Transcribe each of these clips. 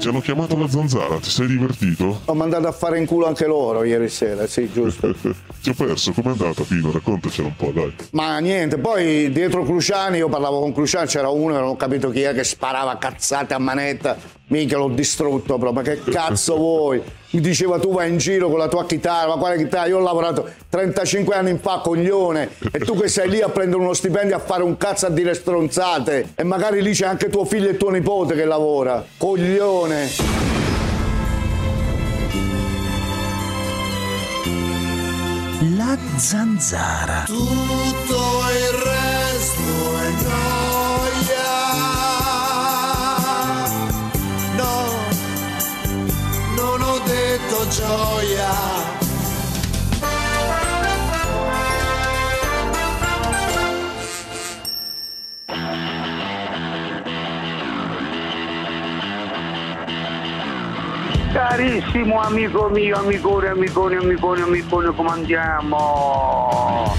Ti hanno chiamato la zanzara, ti sei divertito? Ho mandato a fare in culo anche loro ieri sera, sì, giusto. Ti ho perso, com'è andata Pino? Raccontacela un po', dai. Ma niente, poi dietro Cruciani, io parlavo con Cruciani, c'era uno, non ho capito chi è, che sparava cazzate a manetta. Minchia, l'ho distrutto proprio, ma che cazzo vuoi? Mi diceva tu vai in giro con la tua chitarra, ma quale chitarra? Io ho lavorato 35 anni fa, coglione, e tu che sei lì a prendere uno stipendio a fare un cazzo a dire stronzate, e magari lì c'è anche tuo figlio e tuo nipote che lavora, coglione. La zanzara. Tutto il resto è noia. No, non ho detto gioia. Carissimo amico mio, amicone, come andiamo?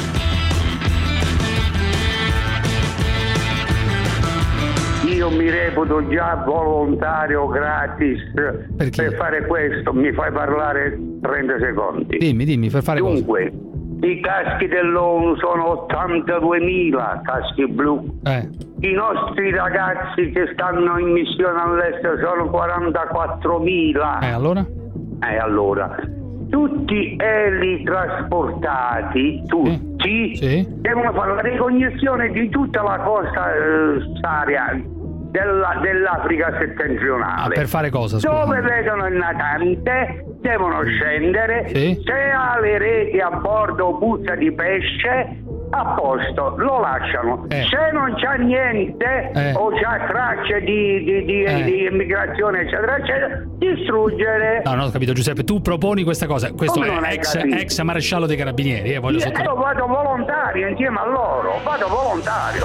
Io mi reputo già volontario gratis. Perché? Per fare questo. Mi fai parlare 30 secondi. Dimmi, per fare Dunque, i caschi dell'ONU sono 82.000 caschi blu. I nostri ragazzi che stanno in missione all'estero sono 44.000. Allora, tutti eli trasportati, devono fare la ricognizione di tutta la costa sahariana dell'Africa settentrionale. Per fare cosa? Dove vedono il natante devono scendere. Se ha le reti a bordo o puzza di pesce, a posto, lo lasciano. Se non c'ha niente o c'ha tracce di immigrazione eccetera eccetera, distruggere. No, ho capito Giuseppe, tu proponi questa cosa. Questo è ex maresciallo dei carabinieri. Io vado volontario insieme a loro, vado volontario.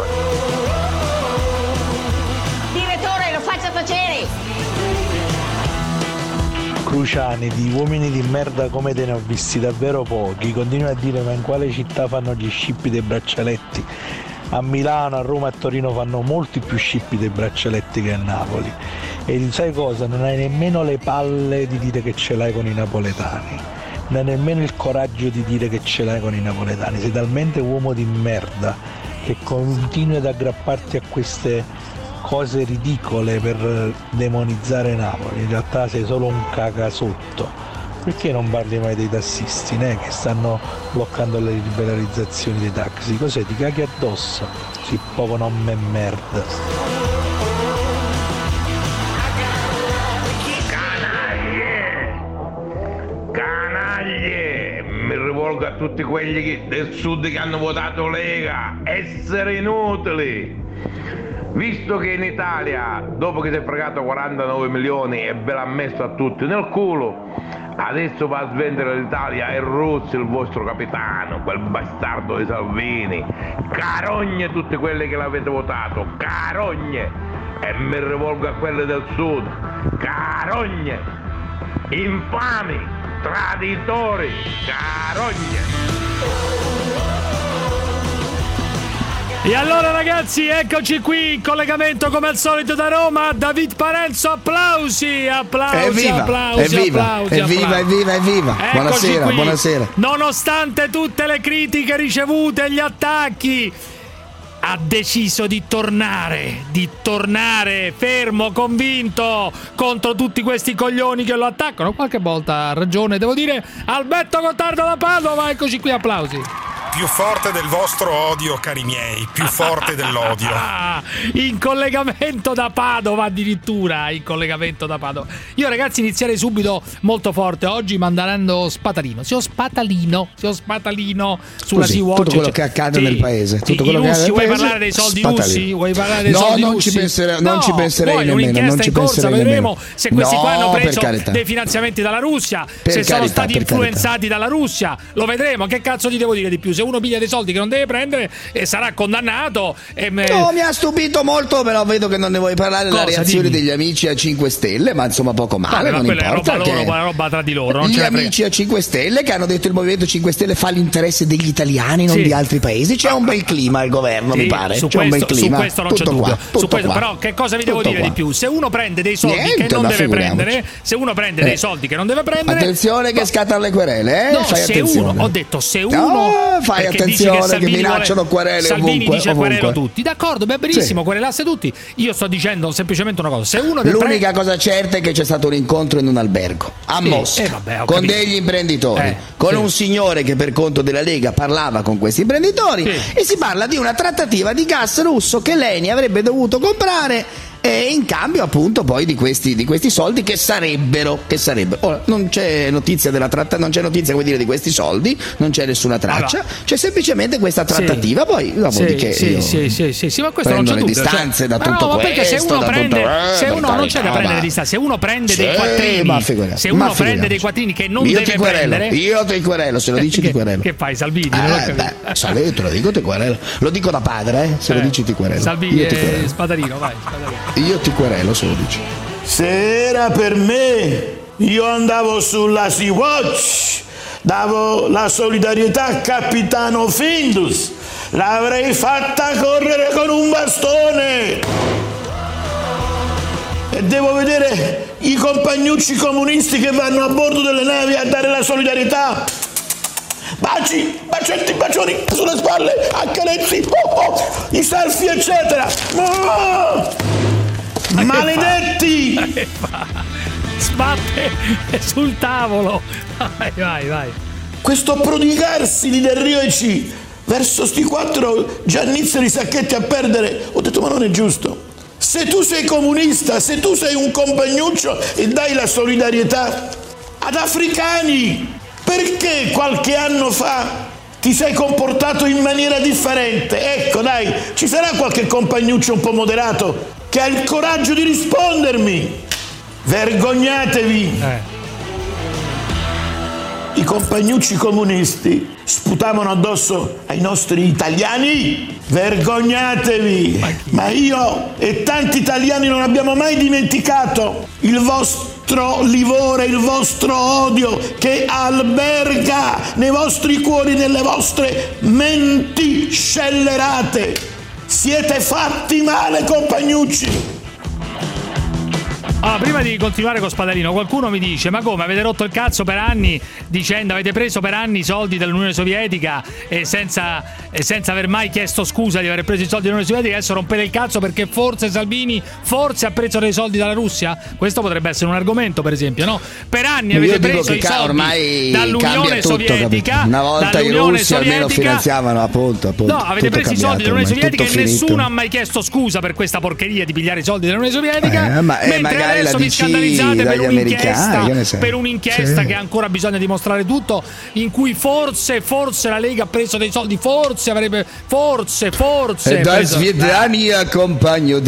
Direttore, lo faccia tacere. Cruciani, di uomini di merda come te ne ho visti davvero pochi. Continua a dire ma in quale città fanno gli scippi dei braccialetti? A Milano, a Roma e a Torino fanno molti più scippi dei braccialetti che a Napoli. E sai cosa? Non hai nemmeno le palle di dire che ce l'hai con i napoletani. Non hai nemmeno il coraggio di dire che ce l'hai con i napoletani. Sei talmente uomo di merda che continui ad aggrapparti a queste cose ridicole per demonizzare Napoli. In realtà sei solo un cagasotto. Perché non parli mai dei tassisti, che stanno bloccando le liberalizzazioni dei taxi? Cos'è? Ti caghi addosso? Sì, proprio non me merda. Canaglie! Mi rivolgo a tutti quelli del sud che hanno votato Lega. Essere inutili! Visto che in Italia, dopo che si è fregato 49 milioni e ve l'ha messo a tutti nel culo, adesso va a svendere l'Italia e Ruzzi, il vostro capitano, quel bastardo di Salvini. Carogne tutte quelle che l'avete votato, carogne! E mi rivolgo a quelle del sud, carogne! Infami, traditori, carogne! E allora ragazzi, eccoci qui in collegamento come al solito da Roma, David Parenzo, applausi. Evviva. Buonasera, buonasera. Nonostante tutte le critiche ricevute e gli attacchi, ha deciso di tornare fermo, convinto contro tutti questi coglioni che lo attaccano. Qualche volta ha ragione, devo dire. Alberto Gottardo da Padova, eccoci qui, applausi. Più forte del vostro odio, cari miei, più forte dell'odio. In collegamento da Padova, addirittura in collegamento da Padova. Io ragazzi inizierei subito molto forte oggi mandando spatalino. Se ho spatalino sulla Sea-Watch. Tutto quello che accade nel paese. Tutto quello che accade nel vuoi paese, parlare dei soldi spatalino. russi? Vuoi parlare dei soldi non russi? Non ci penserei nemmeno. Un'inchiesta Non ci in corsa, penserei vedremo nemmeno. se questi qua hanno preso per dei finanziamenti dalla Russia, se sono stati influenzati dalla Russia. Lo vedremo. Che cazzo ti devo dire di più? Se uno piglia dei soldi che non deve prendere sarà condannato. No, mi ha stupito molto, però vedo che non ne vuoi parlare. La reazione degli amici a 5 Stelle, ma insomma poco male, non importa. È roba, roba tra di loro. Non gli amici a 5 Stelle che hanno detto il Movimento 5 Stelle fa l'interesse degli italiani, non di altri paesi. C'è un bel clima al governo, mi pare. C'è un bel clima. Su questo non c'è dubbio. Però che cosa vi devo dire di più? Se uno prende dei soldi che non deve prendere, se uno prende dei soldi che non deve prendere, attenzione che scattano le querele, no, fai attenzione. Ho detto se uno fai attenzione che minacciano querele Salvini ovunque, dice querelo tutti, d'accordo, beh, benissimo, querelasse tutti. Io sto dicendo semplicemente una cosa: se uno l'unica cosa certa è che c'è stato un incontro in un albergo a Mosca con degli imprenditori, con un signore che per conto della Lega parlava con questi imprenditori e si parla di una trattativa di gas russo che l'ENI avrebbe dovuto comprare e in cambio appunto poi di questi soldi che sarebbero. Ora non c'è notizia non c'è notizia, come dire, di questi soldi, non c'è nessuna traccia, c'è semplicemente questa trattativa, poi dopodiché ma questo non c'è le dubbio, distanze da tutto questo, perché se uno prende non c'è da prendere distanze, se uno prende dei quattrini, dei quattrini che non deve prendere, io ti querelo, se lo dici ti querelo. Che fai, Salvini? Salvini, te lo dico, ti querelo, lo dico da padre, se lo dici ti querelo. Salvini, Spadarino, vai, io ti querelo se lo dici. Se era per me, io andavo sulla Sea-Watch, davo la solidarietà a Capitano Findus, l'avrei fatta correre con un bastone. E devo vedere i compagnucci comunisti che vanno a bordo delle navi a dare la solidarietà. Baci, bacetti, bacioni sulle spalle, accarezzi, i selfie, eccetera. Maledetti! Sbatte sul tavolo. Vai. Questo prodigarsi di Del Rio e C verso sti 4 giannizzeri sacchetti a perdere, ho detto ma non è giusto. Se tu sei comunista, se tu sei un compagnuccio e dai la solidarietà ad africani, perché qualche anno fa ti sei comportato in maniera differente? Ecco, dai, ci sarà qualche compagnuccio un po' moderato che ha il coraggio di rispondermi. Vergognatevi. I compagnucci comunisti sputavano addosso ai nostri italiani. Vergognatevi. Ma io e tanti italiani non abbiamo mai dimenticato il vostro livore, il vostro odio che alberga nei vostri cuori, nelle vostre menti scellerate. Siete fatti male, compagnucci. Prima di continuare con Spadalino, qualcuno mi dice: ma come, avete rotto il cazzo per anni dicendo, avete preso per anni i soldi dall'Unione Sovietica e senza aver mai chiesto scusa di aver preso i soldi dall'Unione Sovietica, adesso rompete il cazzo perché forse Salvini ha preso dei soldi dalla Russia? Questo potrebbe essere un argomento, per esempio, no? Per anni avete preso i soldi dall'Unione Sovietica. Una volta i russi almeno finanziavano appunto. No, avete preso i soldi dall'Unione Sovietica e nessuno ha mai chiesto scusa per questa porcheria di pigliare i soldi dall'Unione Sovietica. Magari adesso vi scandalizzate per un'inchiesta che ancora bisogna dimostrare tutto, in cui forse la Lega ha preso dei soldi, forse da Svidania compagno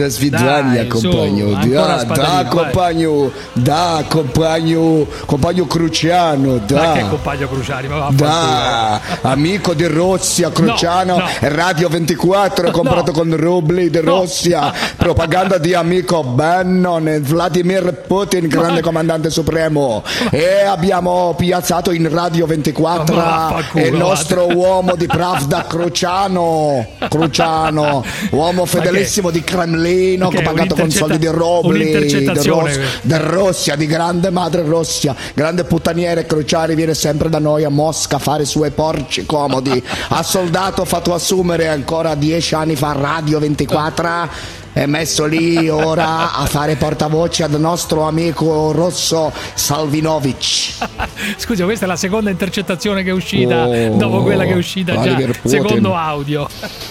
compagno Cruciano, ma che compagno Cruciani, amico di Russia, Cruciano, Radio 24 comprato con rubli di Russia, propaganda di amico Bannon, Vladimir Putin, grande comandante supremo, e abbiamo piazzato in Radio 24 il nostro uomo di Pravda Cruciano, uomo fedelissimo di Cremlino, pagato con soldi di rubli di Russia, di grande madre Russia, grande puttaniere. Cruciani viene sempre da noi a Mosca a fare i suoi porci comodi. Ha soldato fatto assumere ancora 10 anni fa Radio 24, è messo lì ora a fare portavoce al nostro amico rosso Salvinovic. Scusa, questa è la seconda intercettazione che è uscita dopo quella che è uscita già, secondo audio.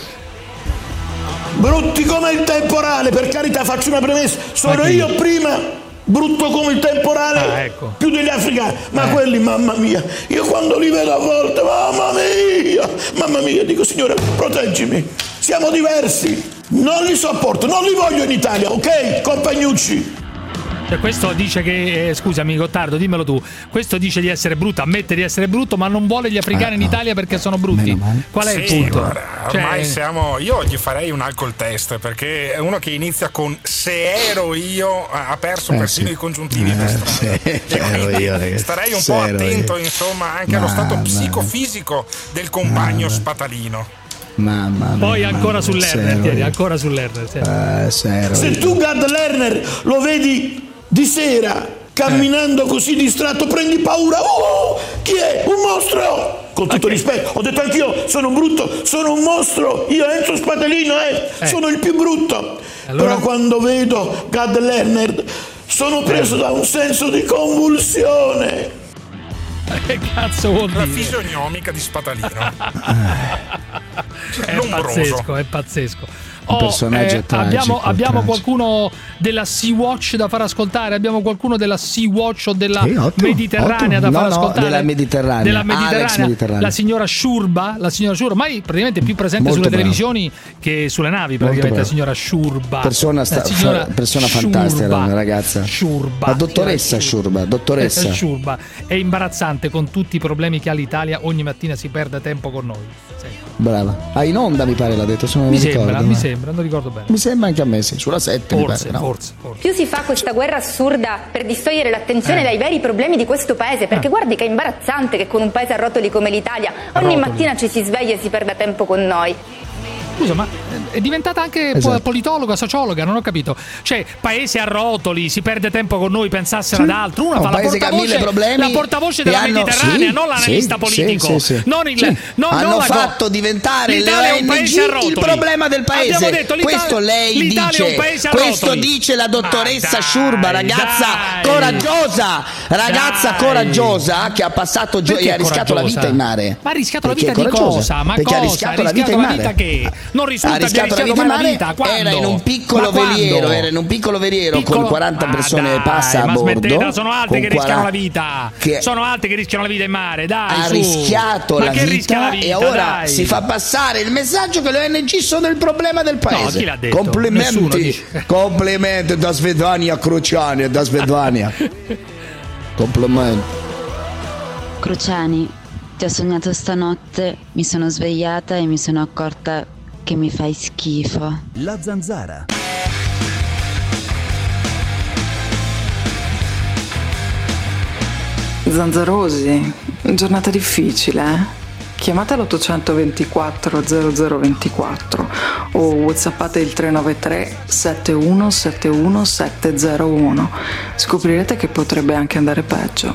Brutti come il temporale, per carità, faccio una premessa, sono io prima brutto come il temporale, più degli africani, ma quelli, mamma mia, io quando li vedo a volte, mamma mia, dico Signore, proteggimi, siamo diversi, non li sopporto, non li voglio in Italia, ok, compagnucci? Cioè, questo dice che, scusami Gottardo, dimmelo tu, questo dice di essere brutto, ammette di essere brutto, ma non vuole gli africani in Italia perché sono brutti. Qual è il punto? Guarda, ormai io gli farei un alcol test, perché è uno che inizia con "se ero io", ha perso persino i congiuntivi per strada. Starei un po' attento, insomma, anche allo stato psicofisico del compagno spatalino. Mamma mia, poi ancora sull'Lerner, Thierry, ancora sull'Lerner. Se tu Gad Lerner lo vedi di sera camminando così distratto, prendi paura. Chi è? Un mostro! Con tutto rispetto, ho detto anch'io, sono brutto, sono un mostro, io Enzo Spatalino sono il più brutto. Allora... Però quando vedo Gad Lerner sono preso da un senso di convulsione. Che cazzo vuol dire? La fisionomica di Spatalino. È pazzesco. Abbiamo qualcuno della Sea-Watch da far ascoltare? Abbiamo qualcuno della Sea-Watch o della Mediterranea da far ascoltare? Della Mediterranea. La signora Shurba, ormai praticamente più presente sulle televisioni che sulle navi, praticamente. La signora Shurba, persona fantastica, la ragazza Shurba, la dottoressa Shurba. Shurba è imbarazzante con tutti i problemi che ha l'Italia, ogni mattina si perde tempo con noi. Brava. In onda mi pare l'ha detto, mi sembra, non ricordo bene. Mi sembra anche a me, sì, sulla 7 forse. Più si fa questa guerra assurda per distogliere l'attenzione dai veri problemi di questo paese, perché guardi che è imbarazzante che con un paese a rotoli come l'Italia ogni mattina ci si sveglia e si perda tempo con noi. Scusa, ma è diventata anche politologa, sociologa, non ho capito. Cioè, paese a rotoli, si perde tempo con noi, pensassero ad altro. Una fa la portavoce della Mediterranea, non l'analista politico. Hanno fatto diventare l'ONG il problema del paese. Detto, questo lei dice, questo dice la dottoressa Shurba, ragazza coraggiosa che ha passato e ha rischiato la vita in mare. Ma ha rischiato la vita di cosa? Ma cosa? Ha rischiato la vita in mare. Che? Non risulta che abbia rischiato mai la vita. Era in un piccolo veliero con 40 persone passa a bordo. Sono altri che rischiano la vita. Sono altri che rischiano la vita in mare, dai. Ha rischiato la vita e ora si fa passare il messaggio che le ONG sono il problema del paese. No, chi l'ha detto? Complimenti da Svedania Cruciani, da Svedania. Complimenti. Cruciani, ti ho sognato stanotte, mi sono svegliata e mi sono accorta che mi fai schifo. La Zanzara. Zanzarosi, giornata difficile, eh? Chiamate l'824 0024 o whatsappate il 393 7171 701. Scoprirete che potrebbe anche andare peggio.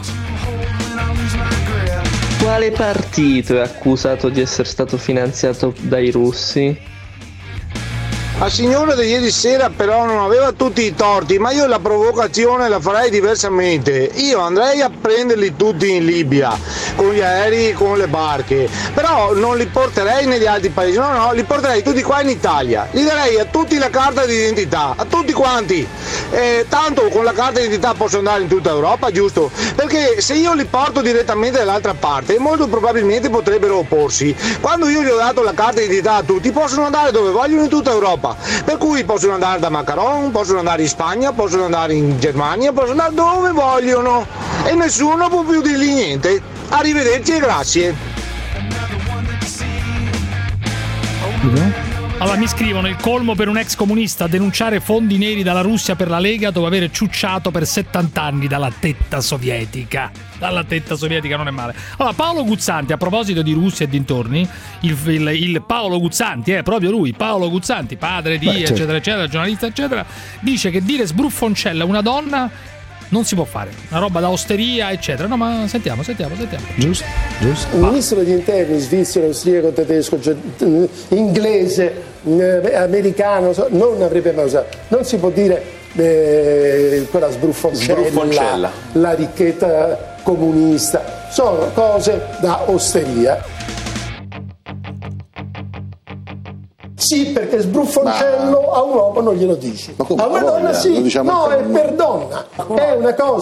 Quale partito è accusato di essere stato finanziato dai russi? La signora di ieri sera però non aveva tutti i torti, ma io la provocazione la farei diversamente. Io andrei a prenderli tutti in Libia, con gli aerei, con le barche, però non li porterei negli altri paesi, no, li porterei tutti qua in Italia. Gli darei a tutti la carta d'identità, a tutti quanti. Tanto con la carta d'identità posso andare in tutta Europa, giusto? Perché se io li porto direttamente dall'altra parte, molto probabilmente potrebbero opporsi. Quando io gli ho dato la carta d'identità a tutti, possono andare dove vogliono in tutta Europa. Per cui possono andare da Macron, possono andare in Spagna, possono andare in Germania, possono andare dove vogliono e nessuno può più dirgli niente. Arrivederci e grazie. Allora mi scrivono: il colmo per un ex comunista, denunciare fondi neri dalla Russia per la Lega dopo aver ciucciato per 70 anni dalla tetta sovietica. Dalla tetta sovietica non è male. Allora Paolo Guzzanti, a proposito di Russia e dintorni, il Paolo Guzzanti, proprio lui, Paolo Guzzanti, padre di eccetera eccetera, giornalista eccetera, dice che dire sbruffoncella a una donna non si può fare, una roba da osteria eccetera. No, ma sentiamo. Giusto. Un ministro degli interni svizzero, austriaco, tedesco, inglese, americano non avrebbe mai usato. Non si può dire quella sbruffoncella, la ricchetta comunista, sono cose da osteria. Sì, perché sbruffoncello a un uomo non glielo dici, a una donna sì, no, è per donna, è una cosa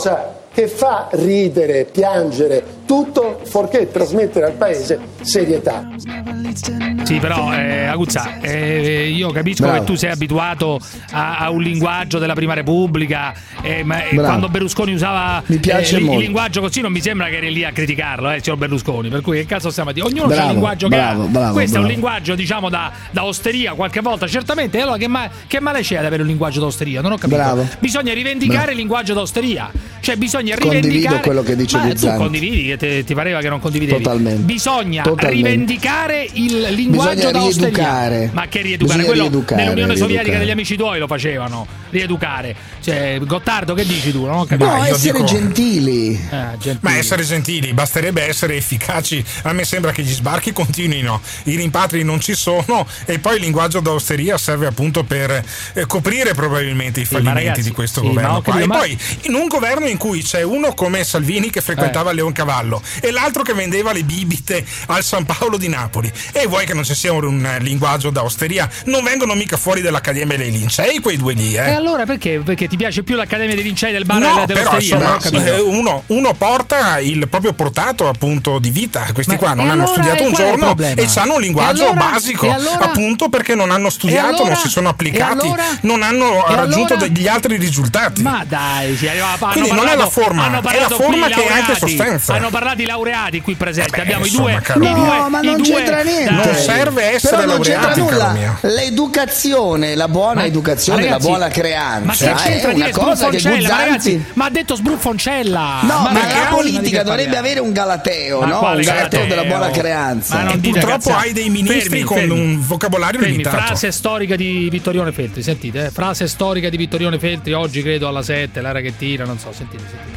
che fa ridere, piangere, tutto fuorché trasmettere al paese serietà. Sì, però Aguzza, io capisco che tu sei abituato a un linguaggio della Prima Repubblica, ma quando Berlusconi usava il linguaggio così non mi sembra che eri lì a criticarlo, signor Berlusconi, per cui che cazzo stiamo a dire? Ognuno ha il linguaggio che ha. Questo è un linguaggio, diciamo, da osteria qualche volta, certamente. E allora che male c'è ad avere un linguaggio da osteria? Non ho capito. Bisogna rivendicare il linguaggio da osteria, cioè bisogna rivendicare. Condivido quello che dice Guzzanti. Tu condividi, che ti pareva che non condividevi. Totalmente. Bisogna rivendicare il linguaggio da osteria. Ma che rieducare? Quello nell'Unione Sovietica degli amici tuoi lo facevano, rieducare. Cioè, Gottardo, che dici tu? Non ho capito. No, essere gentili. Ma essere gentili, basterebbe essere efficaci. A me sembra che gli sbarchi continuino, i rimpatri non ci sono, e poi il linguaggio da osteria serve appunto per coprire probabilmente i fallimenti di questo governo qua. E poi in un governo in cui c'è uno come Salvini che frequentava Leoncavallo e l'altro che vendeva le bibite al San Paolo di Napoli, e vuoi che non ci sia un linguaggio da osteria? Non vengono mica fuori dall'Accademia dei Lincei quei due lì, E allora perché ti piace più l'Accademia dei Lincei del bar no, dell'osteria? Però insomma, uno porta il proprio portato appunto di vita. Questi qua non hanno studiato un giorno e hanno un linguaggio basico, appunto perché non hanno studiato, non si sono applicati, non hanno raggiunto degli altri risultati. Ma dai, quindi non è la forma, è la forma che è anche sostanza. Hanno parlato i laureati qui presenti, abbiamo i due. No, ma non c'entra niente. Non serve essere laureati, caro mio. L'educazione, la buona educazione, la buona creanza, ma che c'entra è una cosa che Guzzanti... Ma ha detto sbruffoncella. No, ma la politica dovrebbe avere un galateo, no? Un galateo della buona creanza. E purtroppo hai dei ministri con un vocabolario limitato. Frase storica di Vittorione Feltri, sentite, frase storica di Vittorione Feltri oggi credo alla 7, l'era che tira, non so, sentite.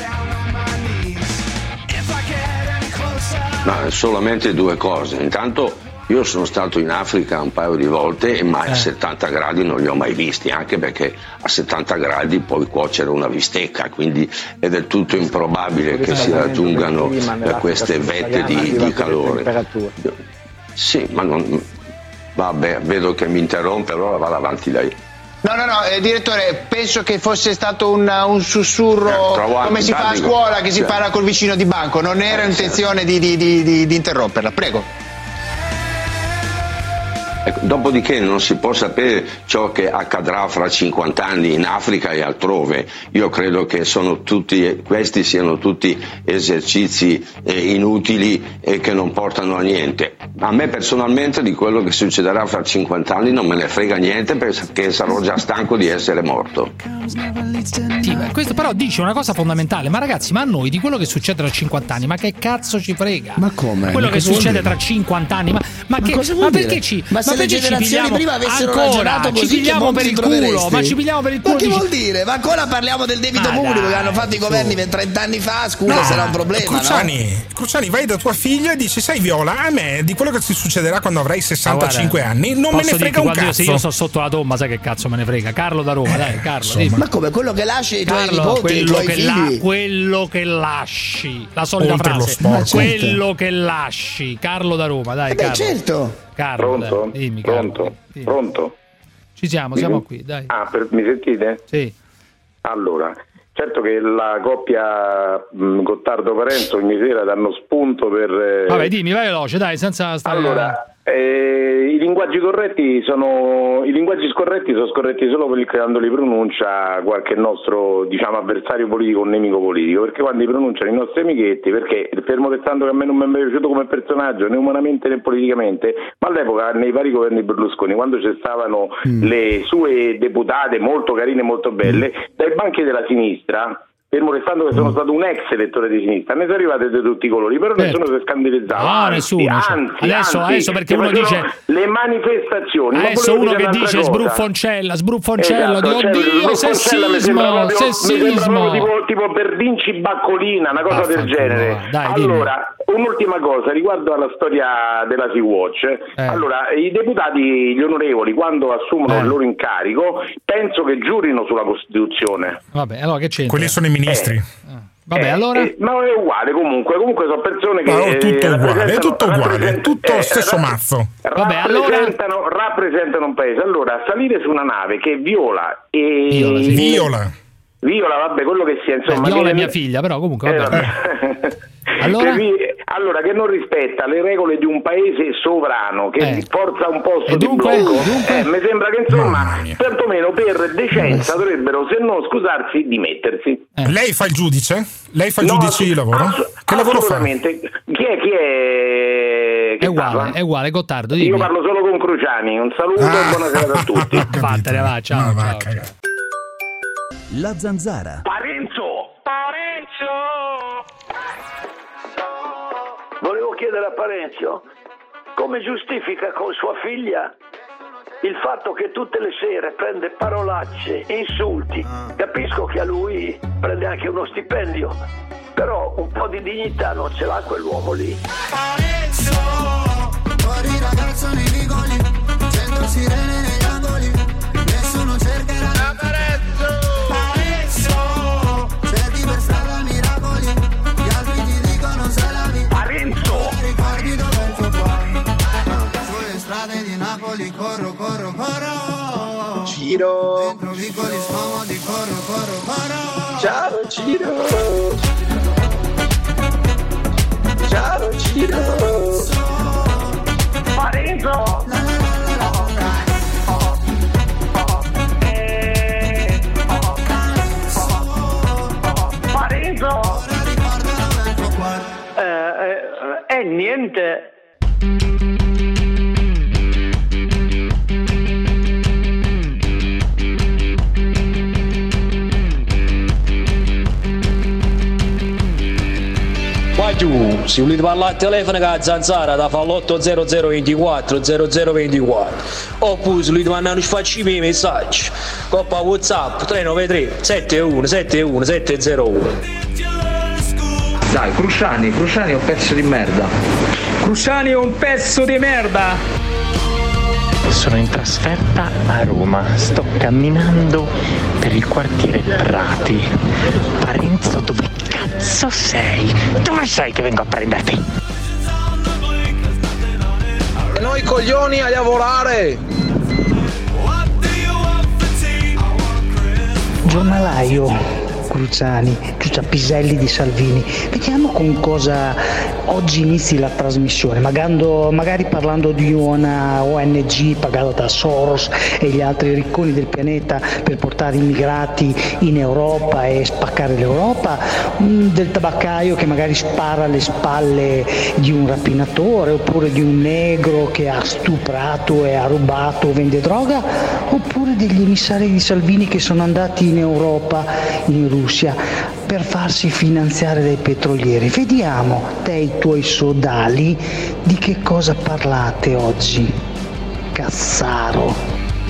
No, solamente due cose. Intanto io sono stato in Africa un paio di volte, ma a 70 gradi non li ho mai visti, anche perché a 70 gradi puoi cuocere una bistecca, quindi è del tutto improbabile che si raggiungano queste vette di calore. Sì, ma non... Vabbè, vedo che mi interrompe, allora vada avanti lei. No, direttore, penso che fosse stato un sussurro come si fa a scuola, che si parla col vicino di banco, non era intenzione di interromperla, prego. Dopodiché non si può sapere ciò che accadrà fra 50 anni in Africa e altrove. Io credo che questi siano tutti esercizi inutili e che non portano a niente. A me personalmente di quello che succederà fra 50 anni non me ne frega niente, perché sarò già stanco di essere morto. Sì, questo però dice una cosa fondamentale, ma ragazzi, ma a noi di quello che succede tra 50 anni, ma che cazzo ci frega? Ma come? Quello che succede tra 50 anni, ma perché ci... Ma se le generazioni prima avessero ragionato così, ci pigliamo per il culo, ma ci pigliamo per il culo. Ma che vuol dire? Ma ancora parliamo del debito pubblico che hanno fatto i governi 30 anni fa, scusa, sarà un problema. Cruciani, vai da tua figlia e dici: sai Viola, a me di quello che ti succederà quando avrai 65 anni non me ne frega un cazzo. Se io sto sotto la tomba, sai che cazzo me ne frega? Carlo da Roma, dai, Carlo. Ma come, quello che lasci ai tuoi nipoti, ai tuoi figli? Quello che lasci, la solita frase. Quello che lasci, Carlo da Roma, dai, Carlo. Certo. Carlo, pronto? Dai, dimmi, Pronto? Dimmi. Pronto? Ci siamo qui, dai. Mi sentite? Sì. Allora, certo che la coppia Gottardo-Parenzo ogni sera danno spunto per... Vabbè, dimmi, vai veloce, dai, senza stare... Allora, i linguaggi scorretti sono scorretti solo quando li pronuncia qualche nostro, diciamo, avversario politico o nemico politico, perché quando li pronunciano i nostri amichetti, perché fermo restando che a me non mi è mai piaciuto come personaggio né umanamente né politicamente, ma all'epoca nei vari governi Berlusconi, quando ci stavano le sue deputate molto carine e molto belle, dai banchi della sinistra, fermo restando che sono stato un ex elettore di sinistra, ne sono arrivate di tutti i colori, però nessuno si è scandalizzato. No, nessuno. Adesso perché uno dice le manifestazioni. Adesso uno che dice sbruffoncella, esatto, oddio, sessismo. Tipo Berdinci Baccolina, una cosa del genere. Dai, allora, un'ultima cosa riguardo alla storia della Sea-Watch. Allora, i deputati, gli onorevoli, quando assumono il loro incarico, penso che giurino sulla Costituzione. Vabbè, allora che c'entra? Quelli sono i ministri. Vabbè, allora? Ma è uguale comunque sono persone che è tutto uguale, tutto stesso mazzo. Rappresentano un paese. Allora, salire su una nave che viola Viola, vabbè, quello che sia, insomma. Viola è mia figlia, però comunque vabbè. Allora, che non rispetta le regole di un paese sovrano, che forza un posto di blocco. Mi sembra che insomma, perlomeno per decenza dovrebbero, se no scusarsi, dimettersi. Lei fa il giudice? Lei fa il giudice di lavoro? Che lavoro fa? Assolutamente. Chi è è uguale, Gottardo. Dimmi. Io parlo solo con Cruciani. Un saluto e buona serata a tutti. Vattene, va, ciao. La Zanzara. Parenzo! Volevo chiedere a Parenzo come giustifica con sua figlia il fatto che tutte le sere prende parolacce, insulti. Capisco che a lui prende anche uno stipendio, però un po' di dignità non ce l'ha quell'uomo lì. Parenzo, fuori ragazzo nei vicoli, 100 sirene negli angoli, nessuno cercherà Parenzo. Cerchi per strada miracoli, gli altri ti dicono se la vi. Parenzo! Ricordi dove è il tuo cuore? Sulle strade di Napoli corro. Ciro! Dentro vicoli scomodi corro. Ciao Ciro! Ciao Ciro! Parenzo! Niente. Qua giù, se volete parlare al telefono con la Zanzara da fa l'80024 0024 oppure se volete mandare un sfaccio i messaggi coppa WhatsApp 393 71 701. Dai, Cruciani è un pezzo di merda. Cruciani è un pezzo di merda. Sono in trasferta a Roma, sto camminando per il quartiere Prati. Parenzo, dove cazzo sei? Dove sei che vengo a prenderti? E noi coglioni a lavorare! Giornalaio Cruciani, Piselli di Salvini, vediamo con cosa oggi inizi la trasmissione, magari parlando di una ONG pagata da Soros e gli altri ricconi del pianeta per portare immigrati in Europa e spaccare l'Europa, del tabaccaio che magari spara alle spalle di un rapinatore, oppure di un negro che ha stuprato e ha rubato o vende droga, oppure degli emissari di Salvini che sono andati in Europa, in Russia, per farsi finanziare dai petrolieri. Vediamo, te e i tuoi sodali, di che cosa parlate oggi, Cassaro.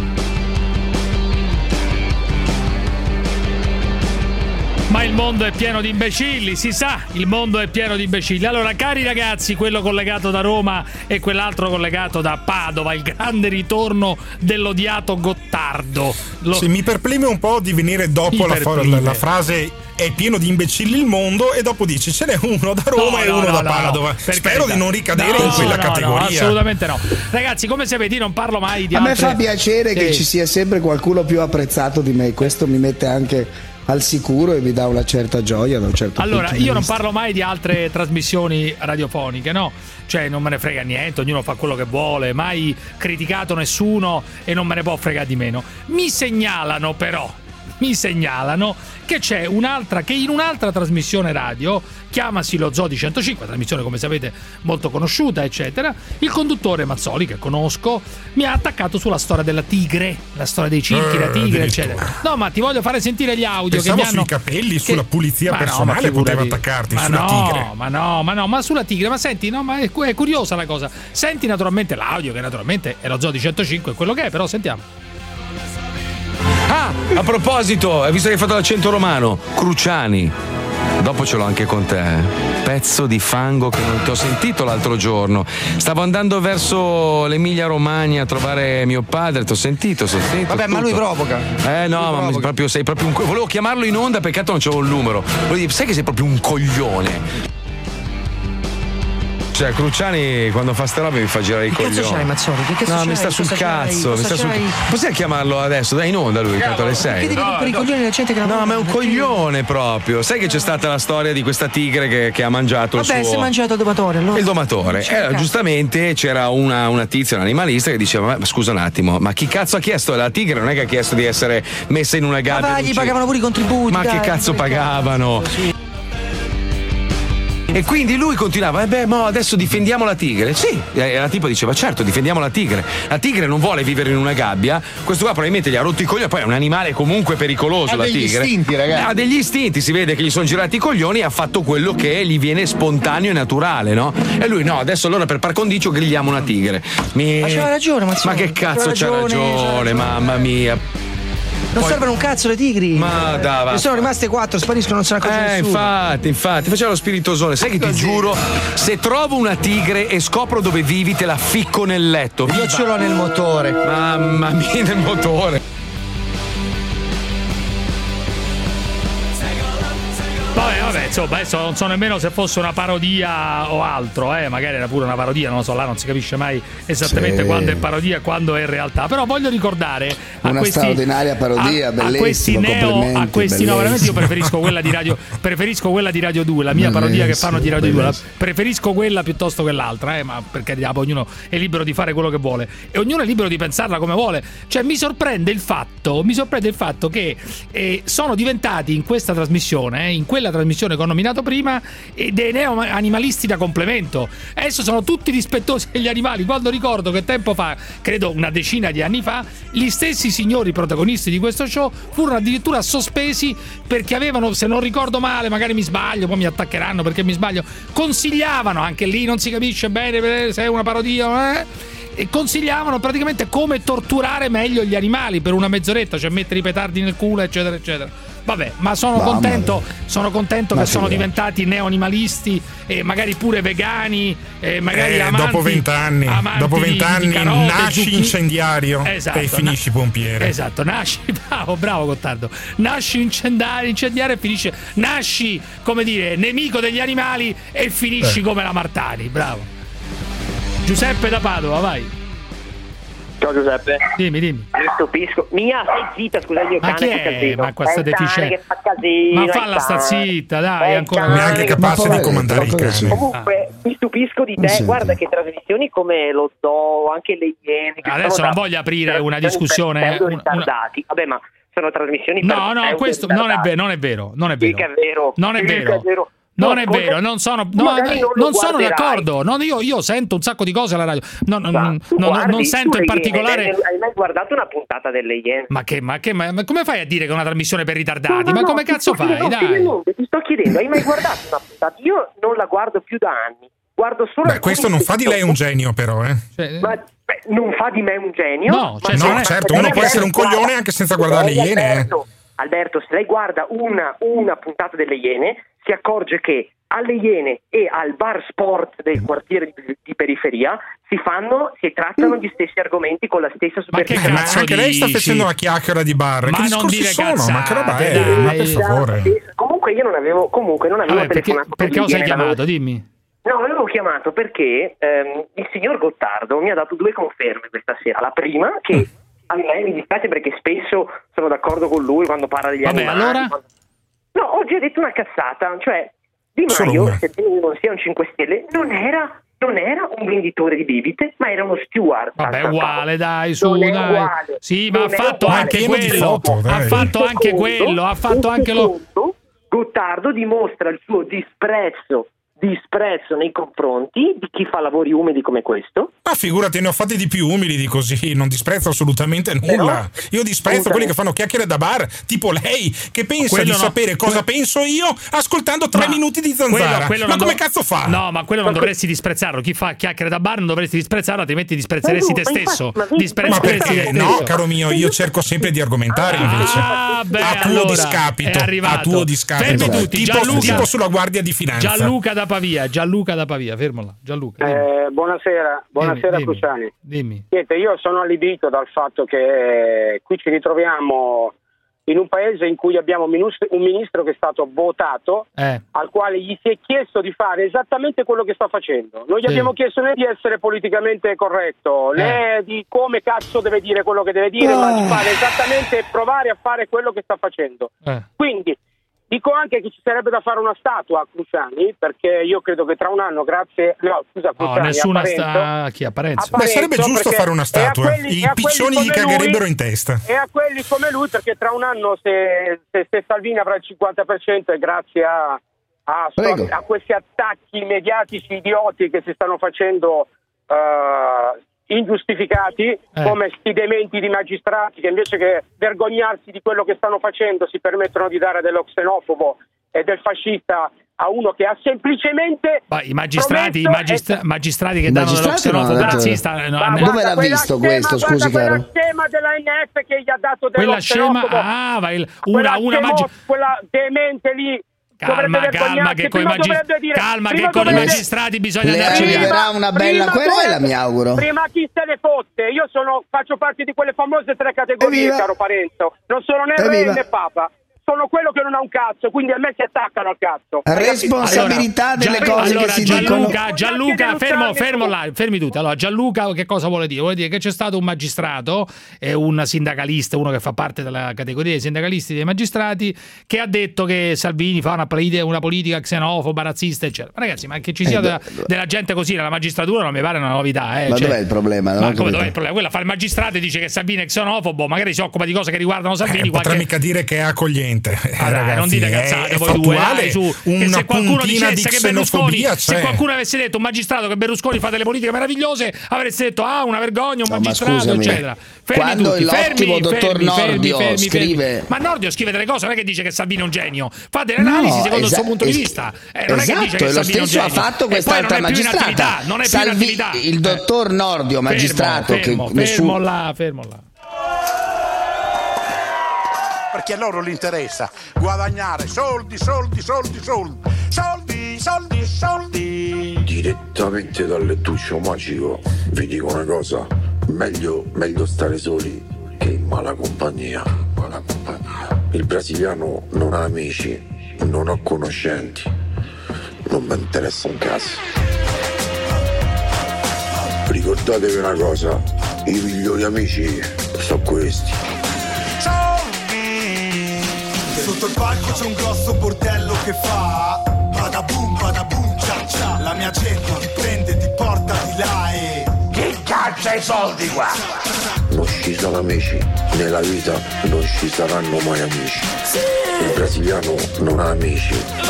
Ma il mondo è pieno di imbecilli, si sa, il mondo è pieno di imbecilli. Allora, cari ragazzi, quello collegato da Roma e quell'altro collegato da Padova, il grande ritorno dell'odiato Gottardo. Sì, mi perplime un po' di venire dopo la frase è pieno di imbecilli il mondo e dopo dici ce n'è uno da Roma e uno da Padova. Spero di non ricadere in quella categoria. No, assolutamente no. Ragazzi, come sapete, io non parlo mai di A me fa piacere che ci sia sempre qualcuno più apprezzato di me, questo mi mette anche al sicuro e mi dà una certa gioia da un certo punto di vista. Io non parlo mai di altre trasmissioni radiofoniche, no? Cioè non me ne frega niente, ognuno fa quello che vuole, mai criticato nessuno e non me ne può fregare di meno. Mi segnalano che c'è un'altra, che in un'altra trasmissione radio, chiamasi lo Zoo di 105, trasmissione come sapete molto conosciuta eccetera, il conduttore Mazzoli, che conosco, mi ha attaccato sulla storia della tigre, la storia dei circhi, la tigre eccetera. No, ma ti voglio fare sentire gli audio. Pensavo che mi hanno sui capelli, sulla pulizia personale poteva attaccarti, sulla tigre. Ma sulla tigre, ma senti, no, ma è curiosa la cosa. Senti naturalmente l'audio, che naturalmente è lo Zoo di 105, quello che è, però sentiamo. Ah, a proposito, visto che hai fatto l'accento romano, Cruciani, dopo ce l'ho anche con te, pezzo di fango che non ti ho sentito l'altro giorno. Stavo andando verso l'Emilia Romagna a trovare mio padre, ti ho sentito. Vabbè, tutto. ma lui provoca. No, ma proprio sei proprio un. Volevo chiamarlo in onda, peccato non c'avevo il numero. Volevo dire, sai che sei proprio un coglione. Cioè, Cruciani quando fa ste robe mi fa girare i coglioni. Che cazzo c'hai, Mazzoli? Che cazzo c'hai? Mi sta sul cazzo. Possiamo chiamarlo adesso? Dai, in onda lui, tanto alle 6. Perché devi rompere i coglioni della gente che la No, ma è un coglione proprio. Sai che c'è stata la storia di questa tigre che ha mangiato il suo... Vabbè, si è mangiato il domatore. Allora. Il domatore. Giustamente c'era una tizia, un animalista, che diceva: ma scusa un attimo, ma chi cazzo ha chiesto? La tigre non è che ha chiesto di essere messa in una gabbia. Ma gli pagavano pure i contributi. Ma che cazzo pagavano? E quindi lui continuava, adesso difendiamo la tigre. Sì, e la tipa diceva, certo, difendiamo la tigre. La tigre non vuole vivere in una gabbia, questo qua probabilmente gli ha rotto i coglioni, poi è un animale comunque pericoloso, la tigre. Ha degli istinti, ragazzi. Ha degli istinti, si vede che gli sono girati i coglioni e ha fatto quello che gli viene spontaneo e naturale, no? E lui, no, adesso allora per par condicio grigliamo una tigre. Ma c'aveva ragione, Mazzoni. Ma che cazzo c'ha ragione, mamma mia. Non servono un cazzo le tigri. Ma dai, ne sono rimaste 4, spariscono, non se ne accorge nessuno. Infatti, faceva lo spiritosone. Sai che ti giuro, se trovo una tigre e scopro dove vivi, te la ficco nel letto. Io ce l'ho nel motore. Mamma mia, nel motore. Vabbè, insomma, adesso non so nemmeno se fosse una parodia o altro, magari era pure una parodia, non lo so, là non si capisce mai esattamente quando è parodia e quando è realtà. Però voglio ricordare una straordinaria parodia, bellissima, a questi no, veramente io preferisco quella di Radio 2, la mia parodia che fanno di Radio 2, preferisco quella piuttosto che l'altra, ma per carità, poi ognuno è libero di fare quello che vuole e ognuno è libero di pensarla come vuole. Cioè mi sorprende il fatto che sono diventati in questa trasmissione, in quella trasmissione che ho nominato prima, dei neo-animalisti da complemento. Adesso sono tutti rispettosi degli animali, quando ricordo che tempo fa, credo una decina di anni fa, gli stessi signori protagonisti di questo show furono addirittura sospesi perché avevano, se non ricordo male, magari mi sbaglio, poi mi attaccheranno perché mi sbaglio, consigliavano, anche lì non si capisce bene se è una parodia, e consigliavano praticamente come torturare meglio gli animali per una mezz'oretta, cioè mettere i petardi nel culo, eccetera eccetera. Vabbè, ma sono contento che sono diventati neoanimalisti e magari pure vegani, magari amanti. Dopo 20 anni nasci incendiario e finisci pompiere. Esatto, nasci, bravo Gottardo. Nasci incendiario e finisci, nasci, come dire, nemico degli animali e finisci come la Martani, bravo. Giuseppe da Padova, vai. Ciao Giuseppe. Dimmi. Mi stupisco. Mia, stai zitta, scusa, io ma cane chi fa casino. Ma questa deficienza. Che fa casino. Ma falla sta zitta, dai, ancora. Neanche capace di comandare il cane. Comunque, mi stupisco di te. Guarda che trasmissioni come lo Zoo, anche le Iene. Adesso non voglio aprire una discussione. Ritardati. Vabbè, ma sono trasmissioni. No, questo non è vero. Non è vero. Non è vero. Non è vero, non sono d'accordo. Io sento un sacco di cose alla radio. Non sento in particolare. Hai mai guardato una puntata delle Iene? Ma come fai a dire che è una trasmissione per ritardati? Ma come cazzo fai? Dai. Ti sto chiedendo, hai mai guardato una puntata? Io non la guardo più da anni. Guardo solo. Questo non fa di lei un genio, però, Ma non fa di me un genio? No, certo, uno può essere un coglione anche senza guardare le Iene. Alberto, se lei guarda una puntata delle Iene, si accorge che alle Iene e al bar sport del quartiere di periferia si trattano gli stessi argomenti con la stessa superficie. Ma anche lei sta facendo la chiacchiera di bar. Ma che non dire sono? Ma che roba è? Ma per favore. Comunque io non avevo telefonato. Perché cosa hai chiamato? Dimmi. No, avevo chiamato perché il signor Gottardo mi ha dato 2 conferme questa sera. La prima, che a me mi dispiace perché spesso sono d'accordo con lui quando parla degli animali. Allora? No, oggi ha detto una cazzata, cioè Di Maio, sebbene non sia un 5 Stelle, non era un venditore di bibite, ma era uno steward. Vabbè, è uguale, dai, su, non dai. È uguale. Sì, ma ha fatto anche quello. Ha fatto anche quello, ha fatto anche lo. Gottardo dimostra il suo disprezzo nei confronti di chi fa lavori umili come questo. Ma figurati, ne ho fatti di più umili di così, non disprezzo assolutamente nulla. Io disprezzo quelli che fanno chiacchiere da bar, tipo lei, che pensa di sapere cosa penso io ascoltando 3 minuti di Zanzara. Ma come cazzo fa? No, ma quello non dovresti disprezzarlo. Chi fa chiacchiere da bar non dovresti disprezzarlo, altrimenti disprezzeresti te stesso. Ma perché? No, caro mio, io cerco sempre di argomentare invece. A tuo discapito. A tuo discapito. Fermi tutti, tipo sulla Guardia di Finanza. Gianluca da Pavia, fermola. Gianluca. Buonasera Cruciani. Dimmi. Niente, io sono allibito dal fatto che qui ci ritroviamo in un paese in cui abbiamo un ministro che è stato votato, al quale gli si è chiesto di fare esattamente quello che sta facendo. Non gli abbiamo chiesto né di essere politicamente corretto, né di come cazzo deve dire quello che deve dire, ma di fare esattamente, provare a fare quello che sta facendo. Quindi dico anche che ci sarebbe da fare una statua a Cruciani, perché io credo che tra un anno, nessuna a Parenzo. Beh, sarebbe giusto fare una statua. I piccioni gli cagherebbero in testa. E a quelli come lui, perché tra un anno se Salvini avrà il 50% è grazie a questi attacchi mediatici idioti che si stanno facendo ingiustificati, come sti dementi di magistrati che invece che vergognarsi di quello che stanno facendo si permettono di dare dello xenofobo e del fascista a uno che ha semplicemente i magistrati che danno dello xenofobo razzista. Dove l'ha visto questo, scusi caro? Quella scema dell'ANF che gli ha dato dello xenofobo, quella demente lì. Calma, che con i magistrati bisogna andarci via. Le arriverà una bella querela, mi auguro. Prima chi se ne fotte. Io faccio parte di quelle famose 3 categorie, caro Parenzo. Non sono né re né papa. Sono quello che non ha un cazzo, quindi a me si attaccano al cazzo. Responsabilità delle cose che si dicono. Gianluca, fermi tutti. Allora, Gianluca che cosa vuole dire? Vuole dire che c'è stato un magistrato e un sindacalista, uno che fa parte della categoria dei sindacalisti dei magistrati, che ha detto che Salvini fa una politica xenofoba, razzista, eccetera. Ragazzi, ma che ci sia della gente così nella magistratura non mi pare una novità. Ma dov'è il problema? Ma come dov'è il problema? Quella fa il magistrato e dice che Salvini è xenofobo, magari si occupa di cose che riguardano Salvini. Potrà mica dire che è accogliente. Ragazzi, non dite cazzate voi due, se qualcuno dicesse che Berlusconi, se qualcuno avesse detto un magistrato che Berlusconi fa delle politiche meravigliose, avreste detto una vergogna, un magistrato, eccetera. Quando l'ottimo dottor Nordio scrive, ma Nordio scrive delle cose, non è che dice che Salvini è un genio, fa delle analisi secondo il suo punto di vista, non è che dice che Salvini è un genio. Ha fatto quest'altra magistrata, non è più in attività. Il dottor Nordio, magistrato, fermo là. Perché a loro gli interessa guadagnare soldi. Direttamente dal lettuccio magico vi dico una cosa: meglio stare soli che in mala compagnia. Il brasiliano non ha amici, non ha conoscenti, non mi interessa un cazzo. Ricordatevi una cosa: i migliori amici sono questi. Sotto il palco c'è un grosso bordello che fa badaboom, cia cia. La mia gente ti prende, ti porta di là e chi caccia i soldi qua? Non ci sono amici, nella vita non ci saranno mai amici. Il brasiliano non ha amici.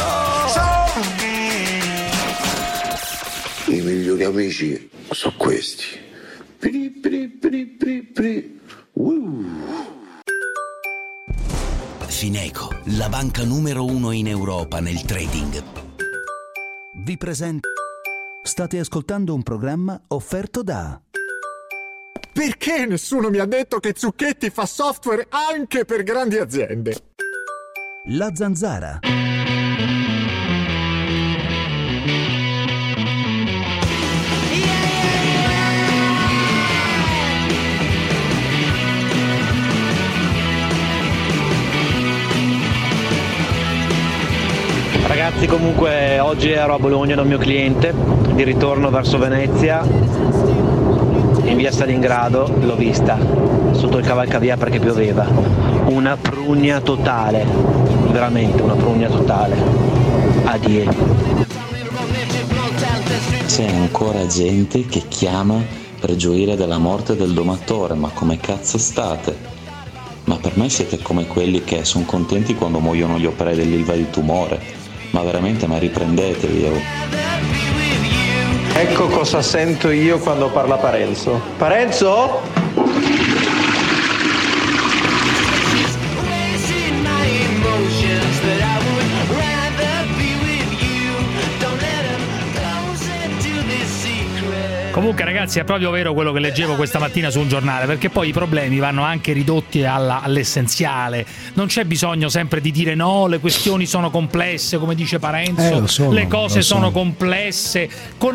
I migliori amici sono questi. Fineco, la banca numero 1 in Europa nel trading, vi presenta. State ascoltando un programma offerto da. Perché nessuno mi ha detto che Zucchetti fa software anche per grandi aziende? La Zanzara. Ragazzi, comunque oggi ero a Bologna da un mio cliente, di ritorno verso Venezia, in via Stalingrado, l'ho vista, sotto il cavalcavia perché pioveva. Una prugna totale, veramente una prugna totale. Addio. C'è ancora gente che chiama per gioire della morte del domatore, ma come cazzo state? Ma per me siete come quelli che sono contenti quando muoiono gli operai dell'Ilva di tumore. Ma veramente, ma riprendetevi. Ecco cosa sento io quando parla Parenzo. Parenzo? Comunque ragazzi, è proprio vero quello che leggevo questa mattina su un giornale, perché poi i problemi vanno anche ridotti all'essenziale. Non c'è bisogno sempre di dire no, le questioni sono complesse, come dice Parenzo, le cose sono complesse.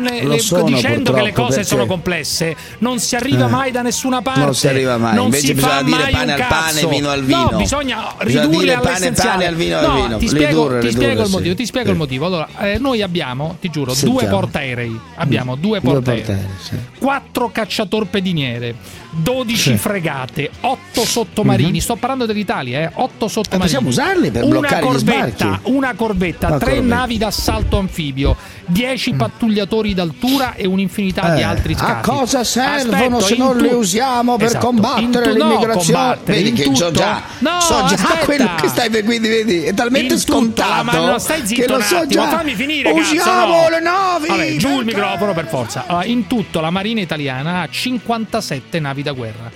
Dicendo che le cose sono complesse non si arriva mai da nessuna parte. Non si arriva mai. Non Invece si bisogna fa dire mai pane al pane, vino al vino. No, bisogna ridurre all'essenziale. Pane al vino al vino. Ti spiego il motivo. Allora, noi abbiamo, ti giuro, due portaerei. Abbiamo due portaerei, 4 cacciatorpediniere, 12 fregate, 8 sottomarini. Sto parlando dell'Italia, 8 sottomarini. Possiamo usarli per bloccare gli sbarchi? Una corvetta, 3 navi d'assalto anfibio, 10 pattugliatori d'altura e un'infinità di altri scafi. A cosa servono se non li usiamo per combattere l'immigrazione? Vedi che so già quello che stai, quindi vedi, è talmente scontato ma stai zitto, che lo so già. Fammi finire, usiamo le navi. Vabbè, giù il microfono per forza. In tutto la Marina italiana ha 57 navi da guerra.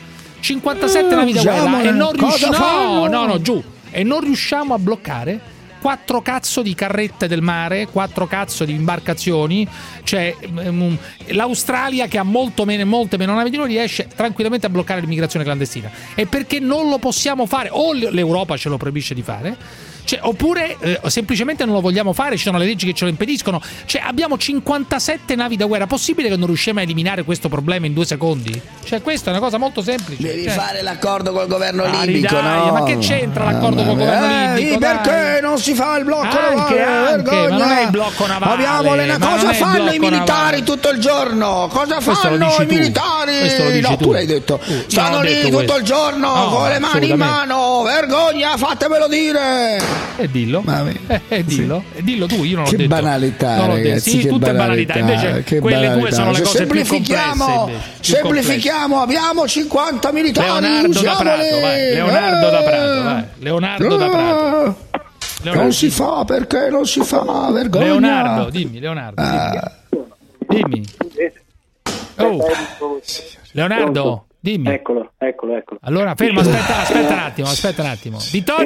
57 navi da guerra e non riusciamo e non riusciamo a bloccare 4 cazzo di carrette del mare, 4 cazzo di imbarcazioni. Cioè l'Australia, che ha molte meno navi di noi, riesce tranquillamente a bloccare l'immigrazione clandestina. E perché non lo possiamo fare? O l'Europa ce lo proibisce di fare, oppure semplicemente non lo vogliamo fare, ci sono le leggi che ce lo impediscono. Abbiamo 57 navi da guerra. Possibile che non riusciamo a eliminare questo problema in 2 secondi? Questa è una cosa molto semplice. Devi fare l'accordo col governo libico, no? Ma che c'entra l'accordo col governo libico? Perché non si fa il blocco navale? Vergogna. Ma non è il blocco navale. Cosa fanno i militari tutto il giorno? Cosa fanno i militari? No, tu l'hai detto. Stanno lì tutto il giorno con le mani in mano. Vergogna, fatemelo dire. E dillo. Dillo tu, io non l'ho detto. Che banalità, ragazzi. Sì, tutto è banalità. Invece quelle due sono le cose più complesse. Semplifichiamo, abbiamo 50 militari. Leonardo da Prato. Non si fa, perché non si fa? Vergogna. Dimmi. Leonardo, dimmi. Eccolo. Allora, fermo, aspetta un attimo.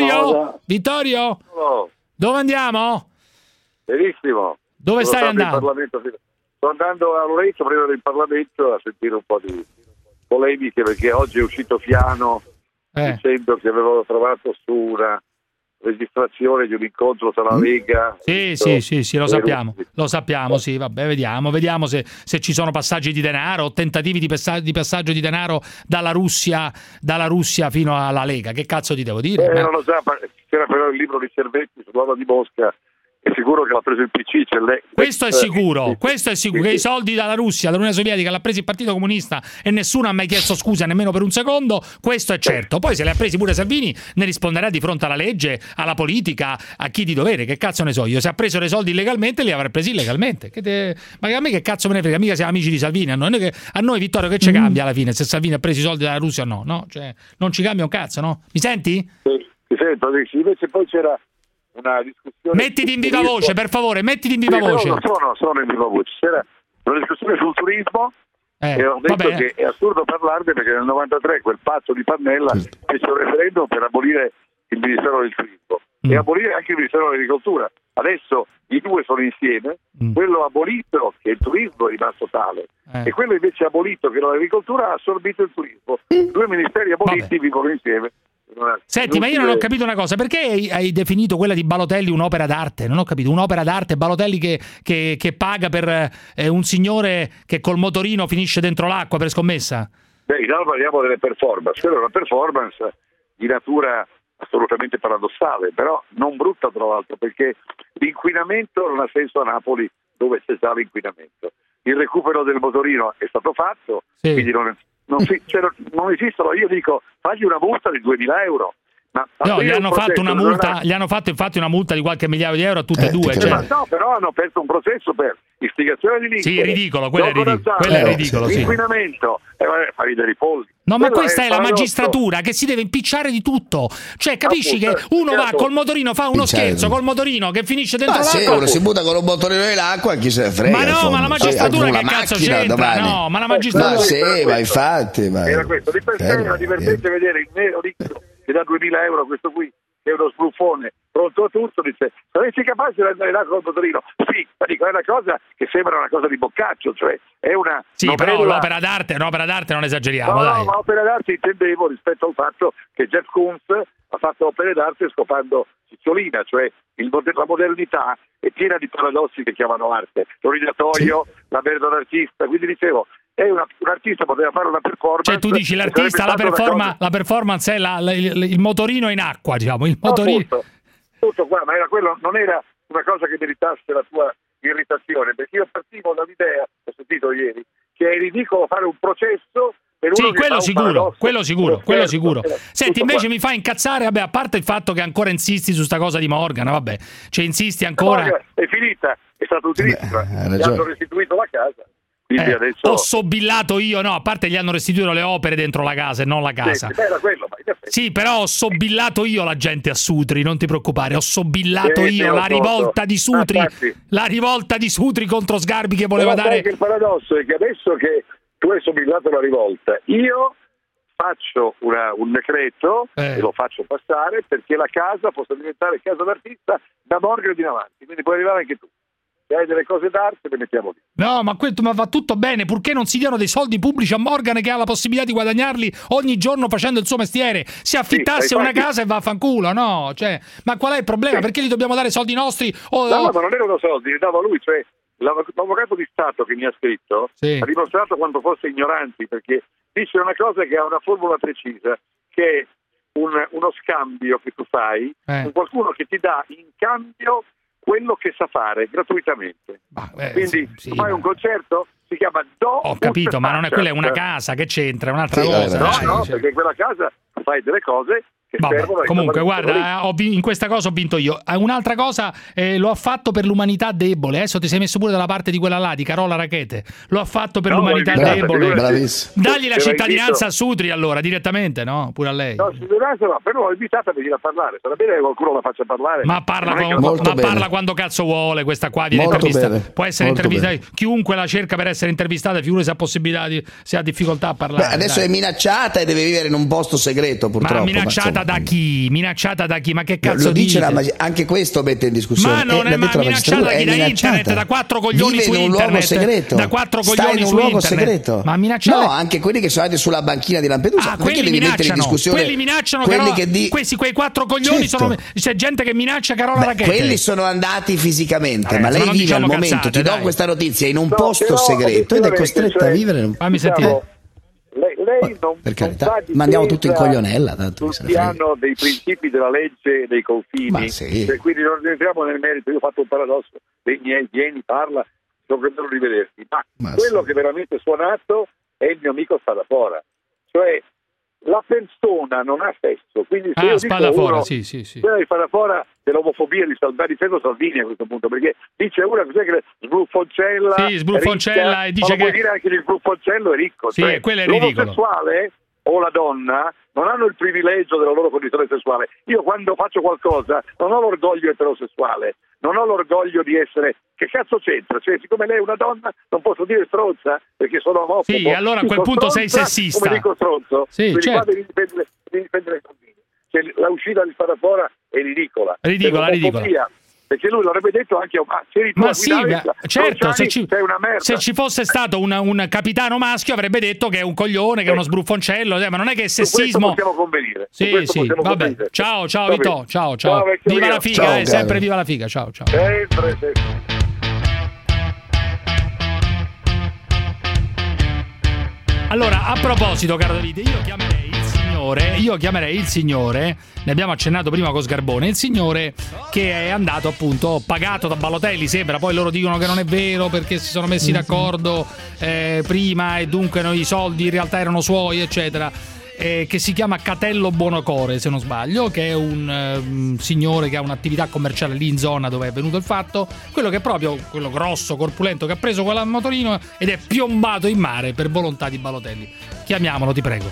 Vittorio? Dove andiamo? Benissimo. Dove stai andando? Sto andando a Lorenzo, prima del Parlamento, a sentire un po' di polemiche, perché oggi è uscito Fiano dicendo che avevano trovato su una registrazione di un incontro tra la Lega. Sì, lo sappiamo, sì, vabbè, vediamo se ci sono passaggi di denaro o tentativi di passaggio di denaro dalla Russia fino alla Lega. Che cazzo ti devo dire? Non lo so, c'era però il libro di Cervetti sull'Ola di Mosca. È sicuro che l'ha preso il PC. Questo è sicuro che i soldi dalla Russia, dall'Unione Sovietica, l'ha presi il Partito Comunista e nessuno ha mai chiesto scusa nemmeno per un secondo. Questo è certo. Poi se li ha presi pure Salvini ne risponderà di fronte alla legge, alla politica, a chi di dovere. Che cazzo ne so io? Se ha preso dei soldi illegalmente li avrà presi illegalmente. Ma a me che cazzo me ne frega? Mica siamo amici di Salvini. A noi Vittorio, che ci cambia alla fine se Salvini ha preso i soldi dalla Russia o no? Cioè, non ci cambia un cazzo, no? Mi senti? Sì, ti sento. Invece poi c'era una discussione. Mettiti in viva voce, per favore, Sono in viva voce. C'era una discussione sul turismo e ho detto che è assurdo parlarne, perché nel 93 quel pazzo di Pannella fece un referendum per abolire il Ministero del Turismo e abolire anche il Ministero dell'Agricoltura. Adesso i due sono insieme, quello abolito, che il turismo è rimasto tale, e quello invece abolito, che l'agricoltura ha assorbito il turismo. 2 ministeri aboliti vivono insieme. Senti, ma io non ho capito una cosa. Perché hai definito quella di Balotelli un'opera d'arte? Non ho capito. Un'opera d'arte, Balotelli che paga per un signore che col motorino finisce dentro l'acqua per scommessa? Noi parliamo delle performance. Quella è una performance di natura assolutamente paradossale, però non brutta tra l'altro, perché l'inquinamento non ha senso a Napoli, dove c'è già l'inquinamento. Il recupero del motorino è stato fatto, quindi non esistono. Io dico, fagli una multa di 2.000 euro. Gli hanno fatto infatti una multa di qualche migliaio di euro a tutte e due. No, però hanno aperto un processo per istigazione di delinquere. Sì, ridicolo, quello è ridicolo. Inquinamento, fa ridere i polli. No, ma questa è la magistratura che si deve impicciare di tutto. Cioè, capisci che uno va col motorino, fa uno scherzo col motorino che finisce dentro l'acqua. Uno si butta con un motorino nell'acqua, chi se ne frega. Ma no, ma la magistratura che cazzo c'entra? Domani. No, ma la magistratura. Ma sì, ma infatti. Era questo. Di per sé era divertente vedere il nero ricco che dà 2.000 euro a questo qui, che è uno sbruffone, pronto a tutto, dice: saresti capace di andare là con il motorino? Sì, ma dico, è una cosa che sembra una cosa di Boccaccio, cioè è una però l'opera d'arte non esageriamo, dai. No, ma opera d'arte intendevo rispetto al fatto che Jeff Koons ha fatto opere d'arte scopando Cicciolina, cioè la modernità è piena di paradossi che chiamano arte, l'origliatoio, la merda d'artista, quindi dicevo, un artista poteva fare una performance. Cioè tu dici l'artista, la performance è il motorino in acqua, diciamo, il motorino. No, tutto qua, ma non era una cosa che meritasse la tua irritazione, perché io partivo dall'idea, ho sentito ieri, che è ridicolo fare un processo per uno quello sicuro. Senti, invece mi fa incazzare, vabbè, a parte il fatto che ancora insisti su sta cosa di Morgan, vabbè, cioè insisti ancora. È finita, è stata utilizzata, gli hanno restituito la casa. Adesso... Ho sobbillato io, no, a parte gli hanno restituito le opere dentro la casa e non la casa. Era quello, ma sì, però ho sobbillato io la gente a Sutri, non ti preoccupare, ho sobillato io la rivolta di Sutri, la rivolta di Sutri contro Sgarbi che voleva dare. Che il paradosso è che adesso che tu hai sobillato la rivolta, io faccio un decreto e lo faccio passare perché la casa possa diventare casa d'artista da Morgan in avanti, quindi puoi arrivare anche tu. Se hai delle cose d'arte le mettiamo lì. No, ma va tutto bene, purché non si diano dei soldi pubblici a Morgan che ha la possibilità di guadagnarli ogni giorno facendo il suo mestiere. Si affittasse una casa e va a fanculo, no? Cioè, ma qual è il problema? Perché gli dobbiamo dare soldi nostri? No, ma non erano soldi, li dava lui, cioè l'avvocato di Stato che mi ha scritto ha dimostrato quanto fosse ignoranti, perché dice una cosa che ha una formula precisa, che è uno scambio che tu fai con qualcuno che ti dà in cambio quello che sa fare gratuitamente. Quindi fai un concerto, si chiama Ho capito, ma non è quella, è una casa, che c'entra, è un'altra cosa. No, perché in quella casa fai delle cose che servono. Comunque, guarda, in questa cosa ho vinto io. Un'altra cosa lo ha fatto per l'umanità debole. Adesso ti sei messo pure dalla parte di quella là, di Carola Rackete. Lo ha fatto per l'umanità debole. Dagli la cittadinanza a Sutri allora, direttamente, no? Pure a lei. No, però l'ho invitata a venire a parlare. Sarà bene che qualcuno la faccia parlare. Ma parla quando cazzo vuole, questa qua viene intervistata. Può essere intervistata. Chiunque la cerca per essere intervistata, figure se ha possibilità se ha difficoltà a parlare. Adesso è minacciata e deve vivere in un posto segreto, purtroppo. Ma minacciata da chi? Minacciata da chi? Ma che cazzo lo dice anche questo mette in discussione. Ma non è minacciata da chi? Da internet, da 4 coglioni su internet. Vive in un luogo segreto. Da 4 coglioni su internet. Segreto. Ma minacciata. No, anche quelli che sono andati sulla banchina di Lampedusa. Perché devi mettere in discussione? Quelli minacciano quei 4 coglioni sono. C'è gente che minaccia Carola Rackete. Quelli sono andati fisicamente, ma lei vive al momento, ti do questa notizia, in un posto segreto ed è costretta a vivere. Fammi sentire. Lei non, per carità, mandiamo tutto in coglionella tanto sul piano dei principi della legge e dei confini, quindi non entriamo nel merito. Io ho fatto un paradosso, vieni, parla, dovrebbero rivedersi, ma quello che veramente è suonato è il mio amico Spadafora, cioè la persona non ha sesso, quindi se io Spadafora, sì. Spadafora dell'omofobia di difendo Salvini a questo punto, perché dice una cosa che sbruffoncella e dice che vuol dire anche che il sbruffoncello è ricco, sì, cioè, quello è ridicolo. L'omosessuale o la donna non hanno il privilegio della loro condizione sessuale. Io quando faccio qualcosa non ho l'orgoglio eterosessuale, non ho l'orgoglio di essere, che cazzo c'entra? Cioè, siccome lei è una donna non posso dire stronza perché sono omofobo. Sì, allora a quel punto sei sessista. Come dico stronzo, sì, certo. Devi difendere i bambini. Cioè, l'uscita di Spadafora è ridicola. Ridicola. Perché lui l'avrebbe detto anche certo, se ci fosse stato un capitano maschio avrebbe detto che è un coglione, che è uno sbruffoncello, ma non è che è sessismo. Possiamo convenire. Sì, vabbè. Ciao Vito, ciao. Viva la figa, sempre viva la figa, ciao. Sempre. Allora, a proposito, caro Davide, io chiamerei il signore, ne abbiamo accennato prima con Sgarbone, il signore che è andato appunto pagato da Balotelli, sembra, poi loro dicono che non è vero perché si sono messi d'accordo prima e dunque i soldi in realtà erano suoi, eccetera. Che si chiama Catello Buonocore, se non sbaglio, che è un signore che ha un'attività commerciale lì in zona dove è avvenuto il fatto, quello che è proprio quello grosso, corpulento, che ha preso quella motorino ed è piombato in mare per volontà di Balotelli. Chiamiamolo, ti prego.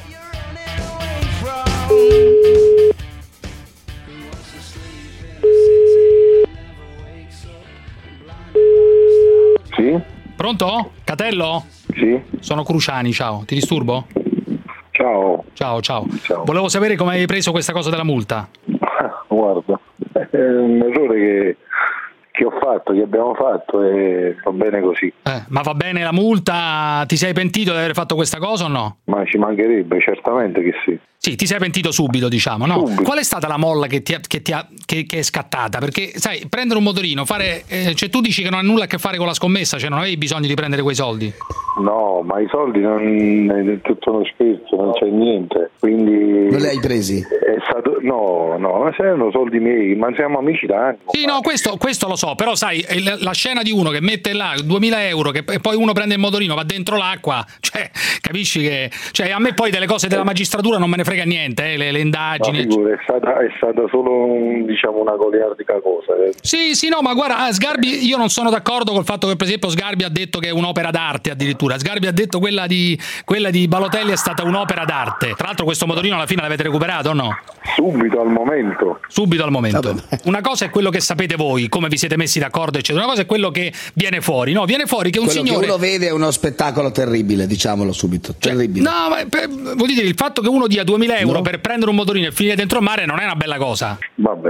Sì? Pronto? Catello? Sì. Sono Cruciani, ciao, ti disturbo? Ciao. Volevo sapere come hai preso questa cosa della multa. Guarda, è un errore che abbiamo fatto e va bene così. Ma va bene la multa? Ti sei pentito di aver fatto questa cosa o no? Ma ci mancherebbe, certamente che sì. Sì, ti sei pentito subito, diciamo, no? Subito. Qual è stata la molla che è scattata? Perché, sai, prendere un motorino, cioè tu dici che non ha nulla a che fare con la scommessa, cioè non avevi bisogno di prendere quei soldi? No, ma i soldi non è tutto uno scherzo, non c'è niente, quindi... Non li hai presi? È stato... No, ma erano soldi miei, ma siamo amici da anni. Sì, no, questo lo so, però sai, la scena di uno che mette là 2000 euro, che poi uno prende il motorino, va dentro l'acqua, cioè, capisci che... Cioè, a me poi delle cose della magistratura non me ne frega niente, le indagini... No, è stata solo, diciamo, una goliardica cosa. Sì, no, ma guarda, Sgarbi, io non sono d'accordo col fatto che, per esempio, Sgarbi ha detto che è un'opera d'arte, addirittura. Sgarbi ha detto quella di Balotelli è stata un'opera d'arte. Tra l'altro questo motorino alla fine l'avete recuperato o no? Subito al momento. Vabbè. Una cosa è quello che sapete voi, come vi siete messi d'accordo, eccetera. Una cosa è quello che viene fuori. No, viene fuori che un quello signore... che uno vede è uno spettacolo terribile, diciamolo subito. Terribile. No, ma vuol dire, il fatto che uno dia 2000 euro per prendere un motorino e finire dentro il mare non è una bella cosa. Vabbè,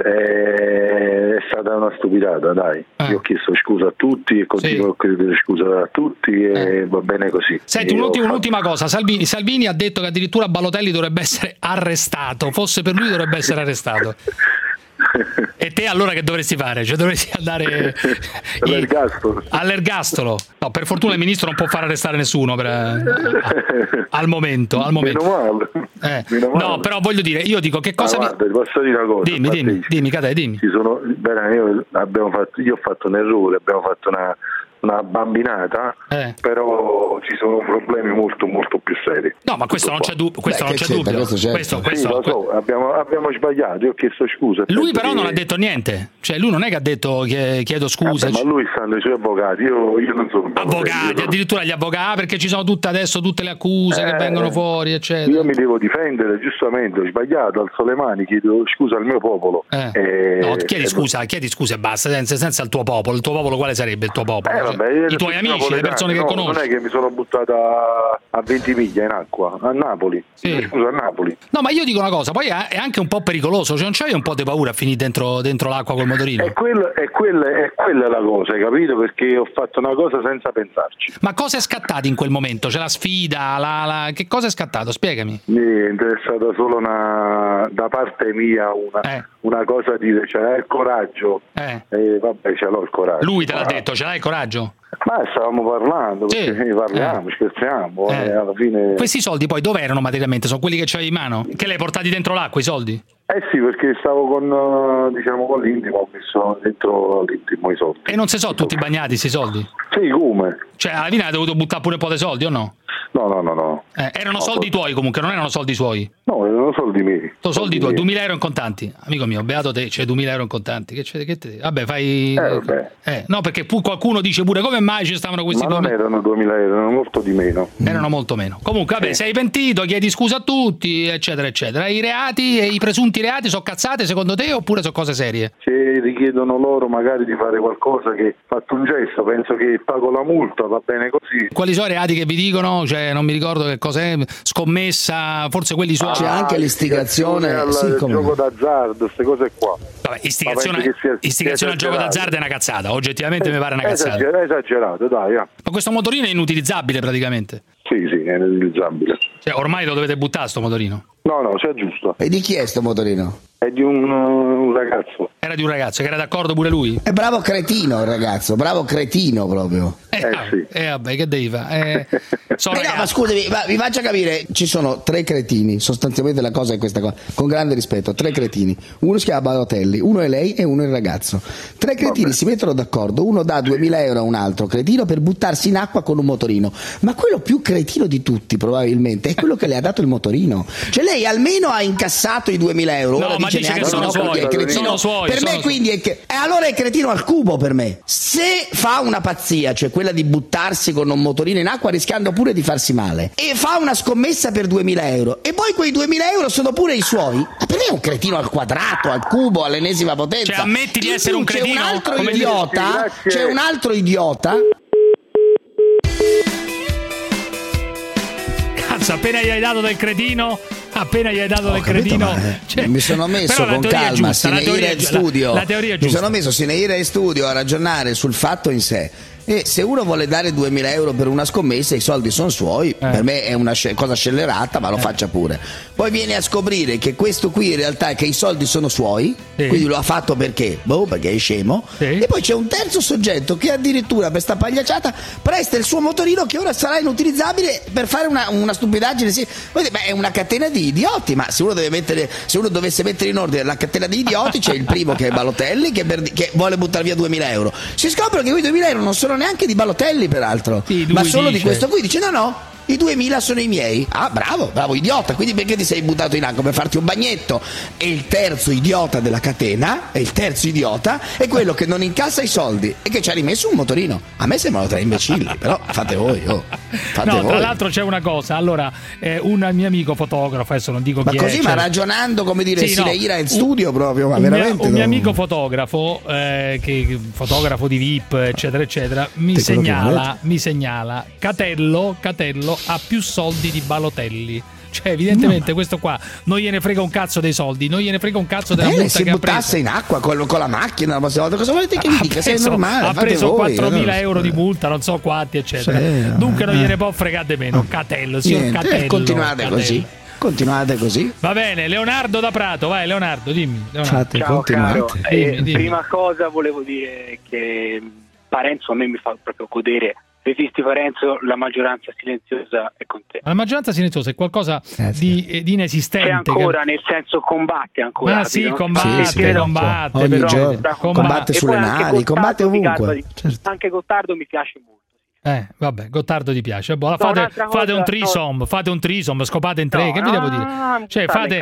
è stata una stupidata, dai. Io ho chiesto scusa a tutti e continuo a chiedere scusa a tutti e va bene così. Senti, un'ultima cosa, Salvini ha detto che addirittura Balotelli dovrebbe essere arrestato, fosse per lui dovrebbe essere arrestato. E te allora che dovresti fare? Cioè dovresti andare all'ergastolo. No, per fortuna il ministro non può far arrestare nessuno al momento. Meno male. No, però voglio dire, io dico che cosa... Guarda, ti posso dire una cosa. Dimmi, Cadè, dimmi. Io ho fatto un errore, abbiamo fatto una bambinata, però ci sono problemi molto molto più seri. No, ma questo non c'è dubbio. Questo lo so, abbiamo sbagliato, io ho chiesto scusa. Lui però non ha detto niente, cioè lui non è che ha detto che chiedo scusa. Ma lui stanno i suoi avvocati, io non sono avvocati, addirittura gli avvocati, perché ci sono tutte le accuse che vengono fuori, eccetera. Io mi devo difendere, giustamente, ho sbagliato, alzo le mani, chiedo scusa al mio popolo. No, chiedi scusa e basta, senza il tuo popolo. Il tuo popolo quale sarebbe il tuo popolo? I tuoi amici, le persone che conosci. Non è che mi sono buttata a 20 miglia in acqua, a Napoli. Sì. Scusa, a Napoli. No, ma io dico una cosa, poi è anche un po' pericoloso, cioè non c'hai un po' di paura a finire dentro l'acqua col motorino? È quella la cosa, hai capito? Perché ho fatto una cosa senza pensarci. Ma cosa è scattato in quel momento? C'è la sfida, che cosa è scattato? Spiegami. Niente, è stata solo da parte mia una cosa di dire, cioè il coraggio. Vabbè, ce l'ho il coraggio. Lui te l'ha detto, ce l'hai il coraggio? Ma stavamo parlando, parliamo, scherziamo, alla fine... Questi soldi poi dove erano materialmente? Sono quelli che c'hai in mano? Che li hai portati dentro l'acqua, i soldi? Sì, perché stavo con l'intimo, ho messo dentro l'intimo i soldi. E non si sono tutti bagnati questi soldi? Sì, come? Cioè alla fine hai dovuto buttare pure un po' di soldi o no? No. Erano soldi tuoi comunque, non erano soldi suoi? No, erano soldi miei. Sono soldi tuoi, 2000 euro in contanti. Amico mio, beato te, c'è 2000 euro in contanti. Vabbè, fai... No, perché qualcuno dice pure come mai ci stavano questi... Ma non erano 2000 euro, erano molto di meno. Erano molto meno. Comunque, vabbè, sei pentito, chiedi scusa a tutti, eccetera, eccetera. I reati e i presunti reati sono cazzate secondo te oppure sono cose serie? Se richiedono loro magari di fare qualcosa che fatto un gesto, penso che pago la multa, va bene così. Quali sono i reati che vi dicono? Cioè, non mi ricordo che cos'è, scommessa, forse quelli sono... C'è anche l'istigazione al gioco d'azzardo, queste cose qua. Vabbè, istigazione al gioco d'azzardo è una cazzata, oggettivamente mi pare una cazzata. È esagerato, dai. Ma questo motorino è inutilizzabile praticamente? Sì, è inutilizzabile. Cioè, ormai lo dovete buttare sto motorino? No, c'è giusto. E di chi è sto motorino? È di un ragazzo. Era di un ragazzo che era d'accordo pure lui? È bravo cretino il ragazzo, bravo cretino proprio. Sì. Vabbè, che devi fare? No, ma scusami, vi faccia capire, ci sono 3 cretini, sostanzialmente la cosa è questa qua, con grande rispetto, 3 cretini, uno si chiama Balotelli, uno è lei e uno è il ragazzo. 3 cretini si mettono d'accordo, uno dà 2000 euro a un altro cretino per buttarsi in acqua con un motorino, ma quello più cretino di tutti probabilmente è quello che le ha dato il motorino. Cioè lei almeno ha incassato i 2000 euro. No, ma dice che sono suoi. Per me quindi allora è cretino al cubo per me. Se fa una pazzia, cioè quella di buttarsi con un motorino in acqua rischiando pure di farsi male, e fa una scommessa per 2000 euro e poi quei 2000 euro sono pure i suoi, ma per me è un cretino al quadrato, al cubo, all'ennesima potenza. Cioè ammetti di essere un cretino. C'è un altro idiota. Cazzo, appena gli hai dato del cretino appena gli hai dato del cretino. Mi sono messo con calma, Sineira in studio. La teoria è giusta. Mi sono messo Sineira in studio a ragionare sul fatto in sé. E se uno vuole dare 2.000 euro per una scommessa, i soldi sono suoi, per me è una cosa scellerata, ma lo faccia pure. Poi viene a scoprire che questo qui in realtà è che i soldi sono suoi, quindi lo ha fatto perché? Perché è scemo. E poi c'è un terzo soggetto che addirittura per sta pagliacciata presta il suo motorino che ora sarà inutilizzabile per fare una stupidaggine. È una catena di idioti, ma se uno dovesse mettere in ordine la catena di idioti, c'è il primo che è Balotelli che vuole buttare via 2.000 euro. Si scopre che quei 2.000 euro non sono neanche di Balotelli peraltro, ma solo di questo qui. Dice no, i 2.000 sono i miei. Ah, bravo idiota, quindi perché ti sei buttato in acqua? Per farti un bagnetto. E il terzo idiota della catena è quello che non incassa i soldi e che ci ha rimesso un motorino. A me sembrano tre imbecilli, però fate voi. Tra l'altro c'è una cosa, allora un mio amico fotografo, adesso non dico chi è, ma ragionando come dire Sineira in studio proprio, ma veramente un mio amico fotografo che fotografo di VIP eccetera eccetera mi segnala Catello ha più soldi di Balotelli. Cioè, evidentemente questo qua non gliene frega un cazzo dei soldi, non gliene frega un cazzo della multa si che buttasse in acqua con la macchina la prossima volta. Cosa volete che vi dica? Se è normale, ha preso 4.000 euro di multa, non so quanti, eccetera. Dunque non gliene può fregare di meno. Catello, signor Catello. Continuate così. Va bene, Leonardo da Prato, vai Leonardo, dimmi. Ciao caro. Prima cosa volevo dire che Parenzo a me mi fa proprio godere. Se esisti Parenzo, la maggioranza silenziosa è con te. La maggioranza silenziosa è qualcosa di inesistente. C'è ancora, nel senso combatte ancora. Ma sì, combatte. Ogni giorno combatte sulle navi, combatte ovunque. Anche Gottardo mi piace molto. Vabbè, Gottardo ti piace. Fate un trisom, scopate in tre, che vi devo dire? Cioè,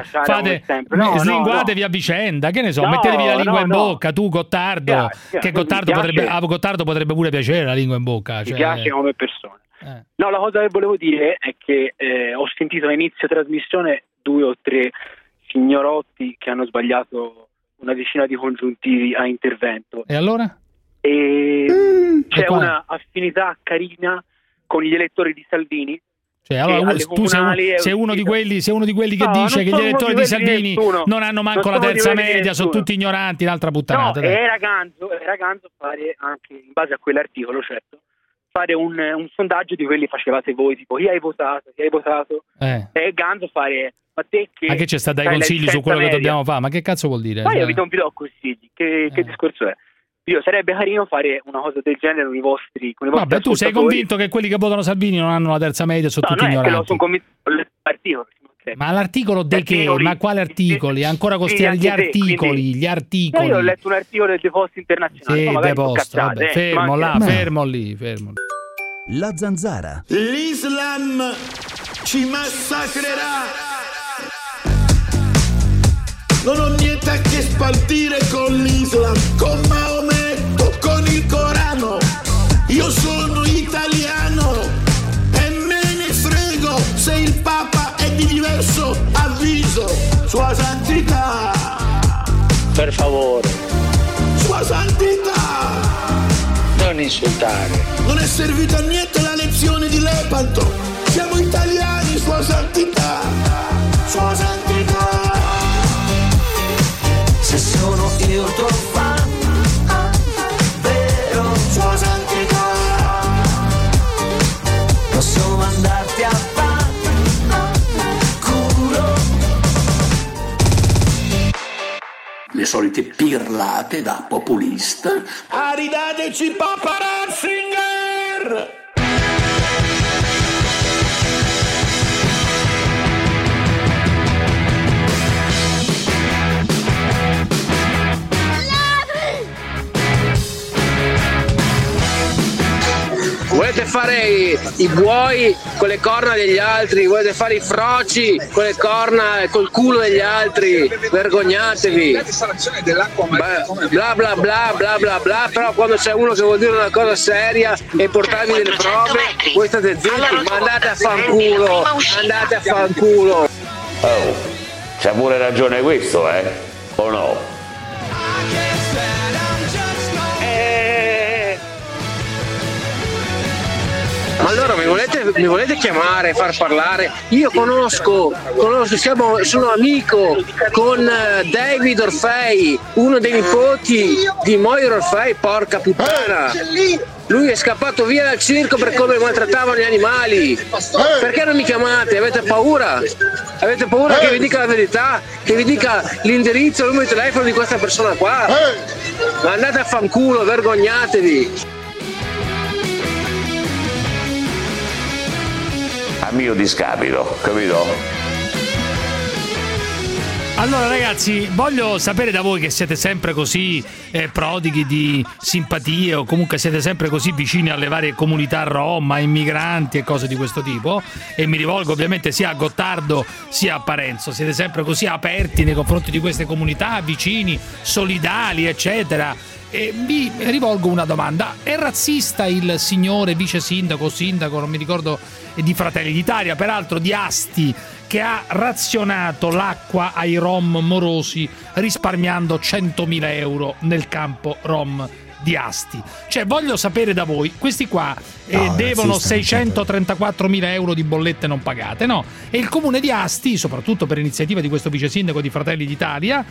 slinguatevi a vicenda, che ne so, mettetevi la lingua in bocca, tu Gottardo, che Gottardo potrebbe pure piacere la lingua in bocca. Mi piace come persona. No, la cosa che volevo dire è che ho sentito a inizio trasmissione 2 o 3 signorotti che hanno sbagliato una decina di congiuntivi a intervento. E allora? C'è una affinità carina con gli elettori di Salvini. Cioè, allora, tu sei uno di quelli che dice che gli elettori di Salvini non hanno manco la terza media, sono tutti ignoranti, un'altra puttanata. No, era ganzo fare anche, in base a quell'articolo, certo, fare un sondaggio di quelli facevate voi, tipo chi hai votato? È ganzo fare... Ma che c'è sta dai consigli su quello che dobbiamo fare? Ma che cazzo vuol dire? Ma io non vi do consigli, che discorso è? Sarebbe carino fare una cosa del genere con i vostri Vabbè, tu sei convinto che quelli che votano Salvini non hanno la terza media, sono tutti ignoranti? Sono convinto dell'articolo. Ma l'articolo di che? Ma quali articoli? Ancora con gli articoli? Io ho letto un articolo del Deposto Internazionale. Sì, Deposto, vabbè, fermo lì. La Zanzara. L'Islam ci massacrerà. Non ho niente a che spartire con l'Islam, con Maometto, con il Corano. Io sono italiano e me ne frego se il Papa è di diverso avviso. Sua Santità, per favore, Sua Santità, non insultare. Non è servita a niente la lezione di Lepanto. Siamo italiani, Sua Santità, Sua Santità. Se sono io tuo fan, vero, Sua Santità, posso mandarti a culo. Le solite pirlate da populista. Aridateci Papa Ratzinger! Volete fare i buoi con le corna degli altri, volete fare i froci con le corna e col culo degli altri, vergognatevi. Bla bla bla bla bla bla, però quando c'è uno che vuol dire una cosa seria e portarvi delle prove, voi state zitti, ma andate a fanculo. Oh, c'ha pure ragione questo, o no? Ma allora mi volete mi volete chiamare, far parlare? Io conosco, sono amico con David Orfei, uno dei nipoti di Moira Orfei, porca puttana. Lui è scappato via dal circo per come maltrattavano gli animali. Perché non mi chiamate? Avete paura? Avete paura che vi dica la verità? Che vi dica l'indirizzo, il numero di telefono di questa persona qua? Ma andate a fanculo, vergognatevi. A mio discapito, capito? Allora ragazzi, voglio sapere da voi, che siete sempre così prodighi di simpatie, o comunque siete sempre così vicini alle varie comunità rom, ai migranti e cose di questo tipo, e mi rivolgo ovviamente sia a Gottardo sia a Parenzo, siete sempre così aperti nei confronti di queste comunità, vicini, solidali eccetera. E vi rivolgo una domanda: è razzista il signore vice sindaco o sindaco, non mi ricordo, di Fratelli d'Italia, peraltro di Asti, che ha razionato l'acqua ai rom morosi risparmiando 100.000 euro nel campo rom di Asti? Cioè, voglio sapere da voi, questi qua devono 634.000 euro di bollette non pagate, no? E il comune di Asti, soprattutto per iniziativa di questo vice sindaco di Fratelli d'Italia,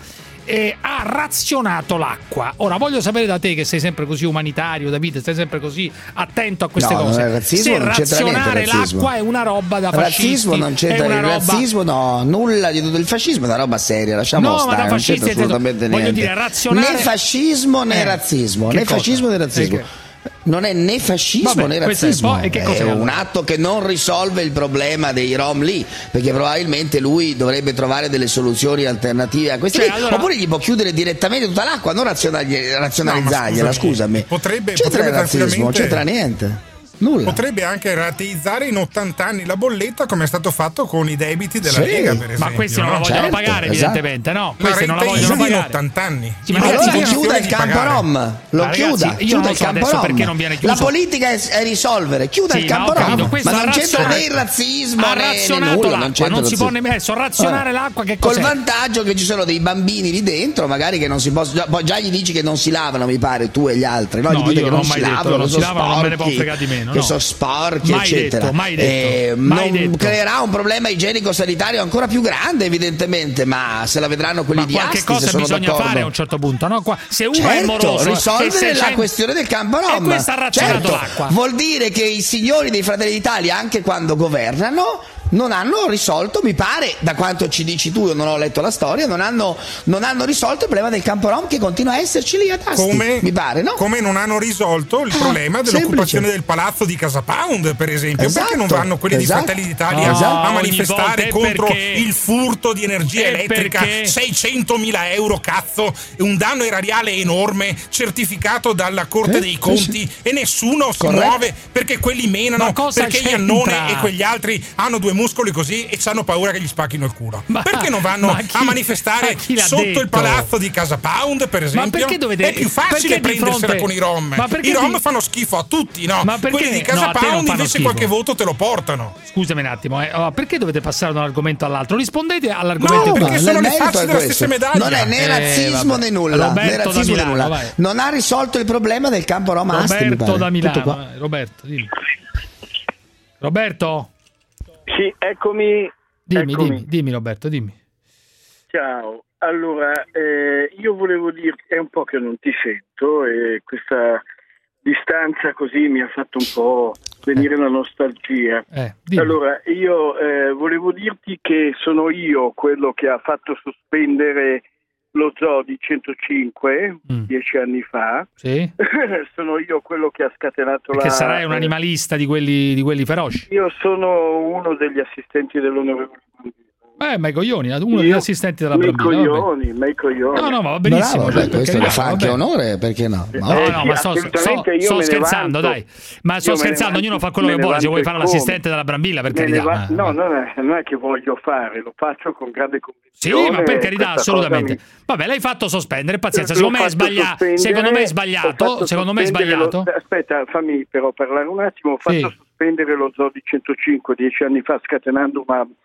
ha razionato l'acqua. Ora voglio sapere da te, che sei sempre così umanitario, Davide, stai sempre così attento a queste cose. Non è razzismo, se non razionare l'acqua è una roba da fascisti, razzismo non c'entra, il razzismo no, nulla di tutto. Il fascismo è una roba seria, lasciamo stare, non c'entra assolutamente niente. Voglio dire, razionare... né fascismo né razzismo, né fascismo né razzismo. Non è né fascismo né razzismo, è un atto che non risolve il problema dei rom lì, perché probabilmente lui dovrebbe trovare delle soluzioni alternative a questi, oppure gli può chiudere direttamente tutta l'acqua, non razionalizzargliela, scusami. Potrebbe razzismo, non c'entra niente. Nulla. Potrebbe anche rateizzare in 80 anni la bolletta, come è stato fatto con i debiti della Lega, per esempio. Ma questi non la vogliono pagare, evidentemente, no? Questi non la vogliono pagare. in 80 anni. Sì, ma allora chiuda il campo rom, chiuda il campo rom. Perché non viene chiuso. La politica è risolvere, chiuda il campo rom. Ma non c'entra né il razzismo né nulla, non si può nemmeno razionare l'acqua, che cos'è? Col vantaggio che ci sono dei bambini lì dentro, magari che non si possono, poi già gli dici che non si lavano, mi pare, tu e gli altri, no? Gli dite che non si lavano, non si lavano, non me ne può fregare di meno, che sono sporchi, eccetera. Mai detto. Creerà un problema igienico-sanitario ancora più grande, evidentemente, ma se la vedranno quelli di Asti, qualche cosa bisogna fare a un certo punto, no? Se uno è moroso, risolvere la questione del campo rom. E questa ha razionato l'acqua. Vuol dire che i signori dei Fratelli d'Italia, anche quando governano, non hanno risolto, mi pare, da quanto ci dici tu, io non ho letto la storia, non hanno risolto il problema del campo rom, che continua a esserci lì ad Asti, mi pare, no? Come non hanno risolto il problema dell'occupazione del palazzo di Casa Pound, per esempio. Perché non vanno quelli di Fratelli d'Italia a manifestare contro il furto di energia elettrica? 600.000 euro, cazzo, un danno erariale enorme, certificato dalla Corte dei Conti, e nessuno si muove perché quelli menano, perché Iannone e quegli altri hanno due muscoli così e hanno paura che gli spacchino il culo. Perché non vanno a manifestare sotto il palazzo di Casa Pound, per esempio? È più facile prendersela con i rom. I rom fanno schifo a tutti, no? Quelli di Casa Pound invece qualche voto te lo portano. Scusami un attimo, perché dovete passare da un argomento all'altro? Rispondete all'argomento. No, perché sono le facce della stessa medaglia. Non è né razzismo né nulla. Né razzismo né nulla. Non ha risolto il problema del campo rom a Asti, Roberto da Milano. Roberto, dimmi. Roberto? Sì, eccomi. Dimmi Roberto, dimmi. Ciao, allora io volevo dirti, è un po' che non ti sento e questa distanza così mi ha fatto un po' venire la nostalgia. Allora, io volevo dirti che sono io quello che ha fatto sospendere lo zoo di 105 10 anni fa. Sì. Sono io quello che ha scatenato Perché sarai un animalista di quelli feroci. Io sono uno degli assistenti dell'onorevole Brambilla. Ma i coglioni, uno degli assistenti della Brambilla. Ma i coglioni. No, va benissimo. Bravo, questo lo fa anche onore, perché no? No, ma sto scherzando, dai. Ma sto scherzando, ognuno fa quello che vuole. Se vuoi fare l'assistente della Brambilla, per carità. No, non è che voglio fare, lo faccio con grande convinzione. Sì, ma per carità, assolutamente. Vabbè, l'hai fatto sospendere, pazienza. Secondo me è sbagliato. Aspetta, fammi però parlare un attimo. Ho fatto sospendere lo zoo di 105 10 anni fa, scatenando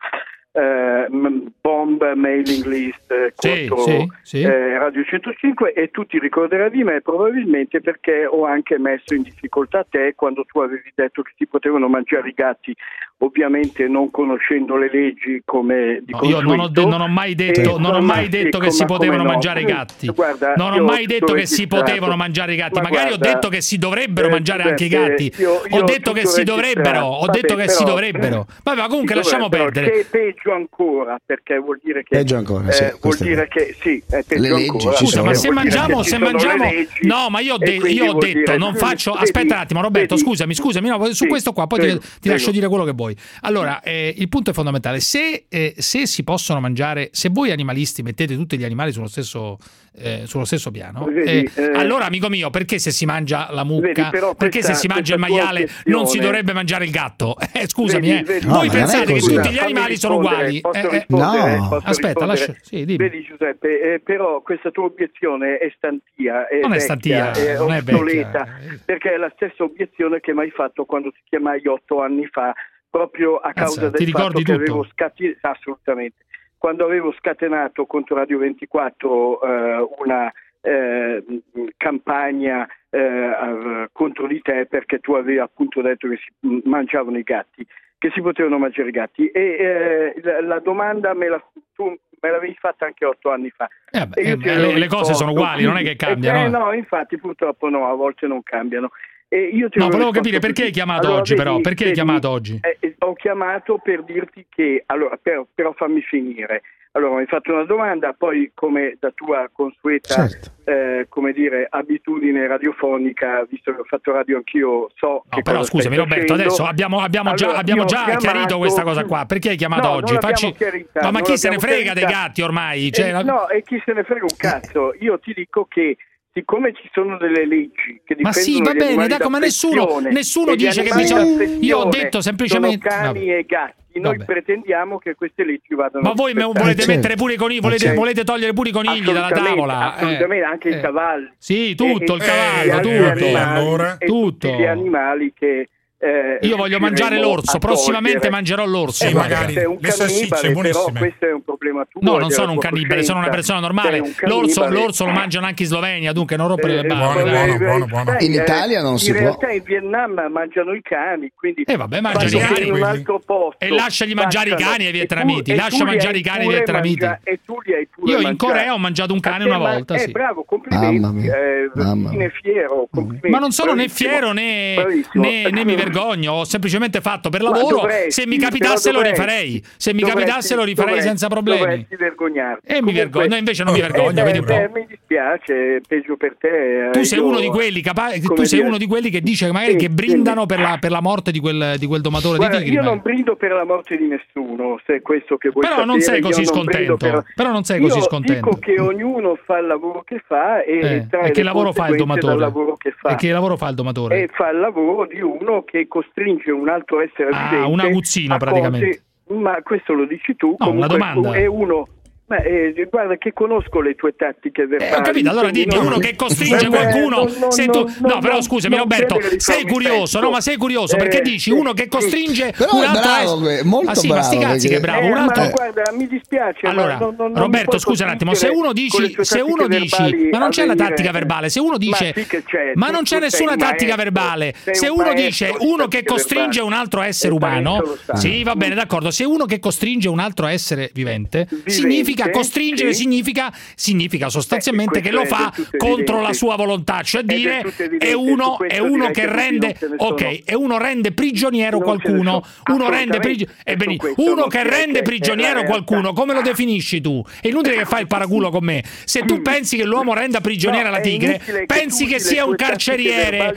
bomb mailing list contro Radio 105, e tu ti ricorderai di me probabilmente perché ho anche messo in difficoltà te quando tu avevi detto che si potevano mangiare i gatti, ovviamente non conoscendo le leggi come di consueto. Io non ho mai detto che si potevano mangiare i gatti. Guarda, non ho mai detto che si potevano mangiare i gatti, magari ho detto che si dovrebbero mangiare anche i gatti. Ho detto che si dovrebbero, si dovrebbero. Vabbè, ma comunque lasciamo perdere. Che è peggio ancora, perché vuol dire che vuol dire che sì, è peggio le leggi ancora. Scusa, ma se mangiamo no, ma io ho detto non faccio. Aspetta un attimo, Roberto, scusami, no, su questo qua poi ti lascio dire quello che vuoi. Allora, il punto è fondamentale. Se si possono mangiare, se voi animalisti mettete tutti gli animali sullo stesso piano, allora, amico mio, perché se si mangia la mucca, perché se si mangia il maiale non si dovrebbe mangiare il gatto? Scusami, voi pensate che tutti gli animali sono uguali? No, aspetta, vedi Giuseppe, però questa tua obiezione è stantia, non è stantia, è non è obsoleta, perché è la stessa obiezione che mi hai fatto quando ti chiamai 8 anni fa, proprio a causa del fatto che avevo assolutamente, quando avevo scatenato contro Radio 24 una campagna contro di te, perché tu avevi appunto detto che si mangiavano i gatti, che si potevano mangiare i gatti, e la domanda tu me l'avevi fatta anche 8 anni fa. Le cose sono uguali, non è che cambiano. No, infatti purtroppo no, a volte non cambiano. Volevo capire perché hai chiamato oggi, però. Perché hai chiamato oggi? Ho chiamato per dirti che, allora, però fammi finire. Allora, mi hai fatto una domanda, poi come da tua consueta abitudine radiofonica, visto che ho fatto radio anch'io, però scusami Roberto, adesso abbiamo già chiarito questa cosa qua. Perché hai chiamato oggi? Ma chi se ne frega dei gatti ormai? No, e chi se ne frega un cazzo. Io ti dico che siccome ci sono delle leggi che difendono va bene, ma nessuno dice che bisogna. Io ho detto semplicemente cani e gatti. Noi pretendiamo che queste leggi vadano. Ma voi volete mettere pure i conigli, volete togliere pure i conigli dalla tavola? Assolutamente, anche i cavalli. Sì, tutto il cavallo, tutto. Tutti gli animali che io voglio mangiare l'orso, prossimamente mangerò l'orso. Magari sei un cannibale, però questo è un problema tuo. No, non sono un cannibale, sono una persona normale. L'orso lo mangiano anche in Slovenia, dunque non rompere le balle. Buono. In Italia non si può. In realtà in Vietnam mangiano i cani, quindi mangiano i cani in un altro posto. E lasciali mangiare i cani ai vietnamiti, lascia mangiare i cani ai vietnamiti. E tu li hai pure Io in Corea ho mangiato un cane una volta, sì. Bravo, complimenti. Ne fiero, complimenti. Ma non sono né fiero né mi vergogno, ho semplicemente fatto per lavoro. Se mi capitasse lo rifarei. Se mi capitasse lo rifarei senza problemi. Dovresti vergognarti. E mi vergogno, no, invece non mi vergogno, vedi un po'. Mi dispiace, peggio per te. Tu sei uno di quelli uno di quelli che dice magari che brindano per la morte di quel domatore di tigri. Io non brindo per la morte di nessuno, se è questo che vuoi sapere. Però non sei così scontento. Io dico che ognuno fa il lavoro che fa e che lavoro fa il domatore? Lavoro che fa. E che lavoro fa il domatore? E fa il lavoro di uno che costringe un altro essere vivente. Un aguzzino praticamente. Ma questo lo dici tu. No, una domanda. È uno. Guarda che conosco le tue tattiche verbali. Ho capito, allora dimmi uno che costringe qualcuno. No, però scusami Roberto, sei curioso, no? Ma sei curioso perché dici uno che costringe un altro molto bravo. Ma sti cazzi che bravo, un altro. Ma guarda, mi dispiace. Allora, Roberto, scusa un attimo, se uno dici, ma non c'è la tattica verbale, se uno dice ma non c'è nessuna tattica verbale, se uno dice uno che costringe un altro essere umano, sì, va bene, d'accordo, se uno che costringe un altro essere vivente, significa costringere, significa sostanzialmente che lo fa contro la sua volontà, cioè dire è uno che rende è uno rende prigioniero qualcuno, uno che rende prigioniero qualcuno, come lo definisci tu? È inutile che fai il paraculo con me. Se tu pensi che l'uomo renda prigioniera la tigre, pensi che sia un carceriere,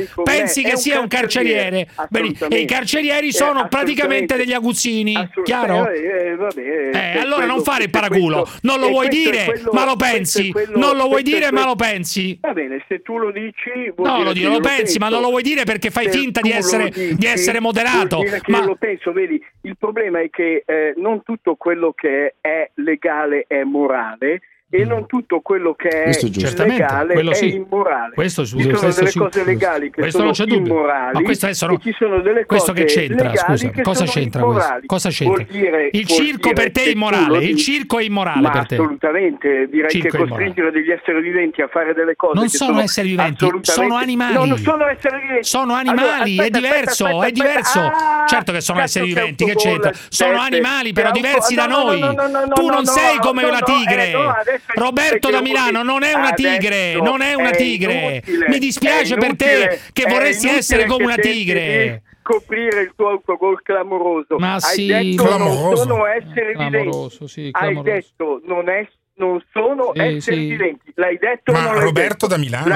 e i carcerieri sono praticamente degli aguzzini, chiaro? Allora non fare il paraculo. Non lo vuoi dire, ma lo pensi. Non lo vuoi dire, ma lo pensi. Va bene, se tu lo dici. No, lo pensi, ma non lo vuoi dire perché fai finta di essere moderato. Ma lo penso, vedi, il problema è che non tutto quello che è legale è morale. e non tutto quello che è legale è immorale. Ci sono delle cose legali che sono immorali, ma questo e ci sono delle cose che c'entra, legali scusa, che cosa sono c'entra immorali. Cosa c'entra? Il circo per te è immorale, il circo è immorale per te. Assolutamente, direi che costringere degli esseri viventi a fare delle cose non sono esseri viventi, sono animali. No, non sono esseri viventi. Sono animali, è diverso, è diverso. Certo che sono esseri viventi, che c'entra? Sono animali però diversi da noi. Tu non sei come una tigre. Roberto da Milano non è una tigre, non è una tigre. Mi dispiace per te che vorresti essere come una tigre. Scoprire il tuo autogol clamoroso. Ma sì, hai detto clamoroso. Non sono esseri clamoroso, sì, hai detto non sono esseri viventi. L'hai detto. Ma Roberto da Milano,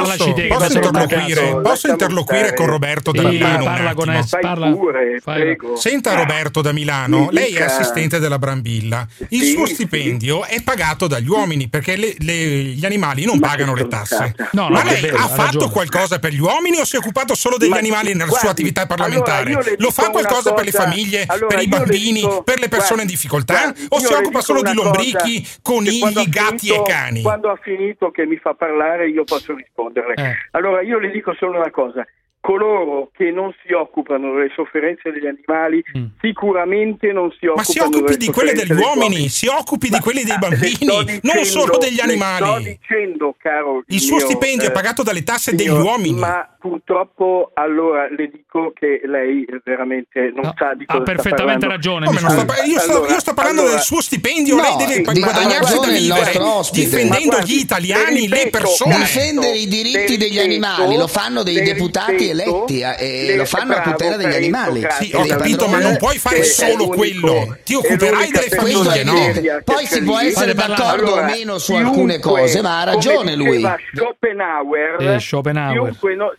posso interloquire con Roberto da Milano? Parla pure, prego. Senta Roberto da Milano, lei è assistente della Brambilla. Il suo stipendio è pagato dagli uomini perché gli animali non pagano le tasse. Ma lei ha fatto qualcosa per gli uomini o si è occupato solo degli animali nella sua attività parlamentare? Lo fa qualcosa per le famiglie, per i bambini, per le persone in difficoltà? O si occupa solo di lombrichi, conigli, gatti e cani? Quando ha finito che mi fa parlare io posso risponderle. Allora io le dico solo una cosa: coloro che non si occupano delle sofferenze degli animali sicuramente non si occupano. Ma si occupi di quelle degli uomini, si occupi di quelli dei bambini, non solo degli animali. Sto dicendo, caro, il suo stipendio è pagato dalle tasse degli uomini. Ma purtroppo allora le dico che lei veramente non sa di cosa ha perfettamente ragione. Io sto parlando del suo stipendio, lei deve guadagnarsi da vivere difendendo gli italiani, le persone. Difendere i diritti degli animali lo fanno dei deputati eletti e lo fanno a tutela degli animali. Sì, ho capito, ma non puoi fare solo quello. Ti occuperai delle famiglie, no? Poi si può essere d'accordo o meno su alcune cose, ma ha ragione lui. Schopenhauer.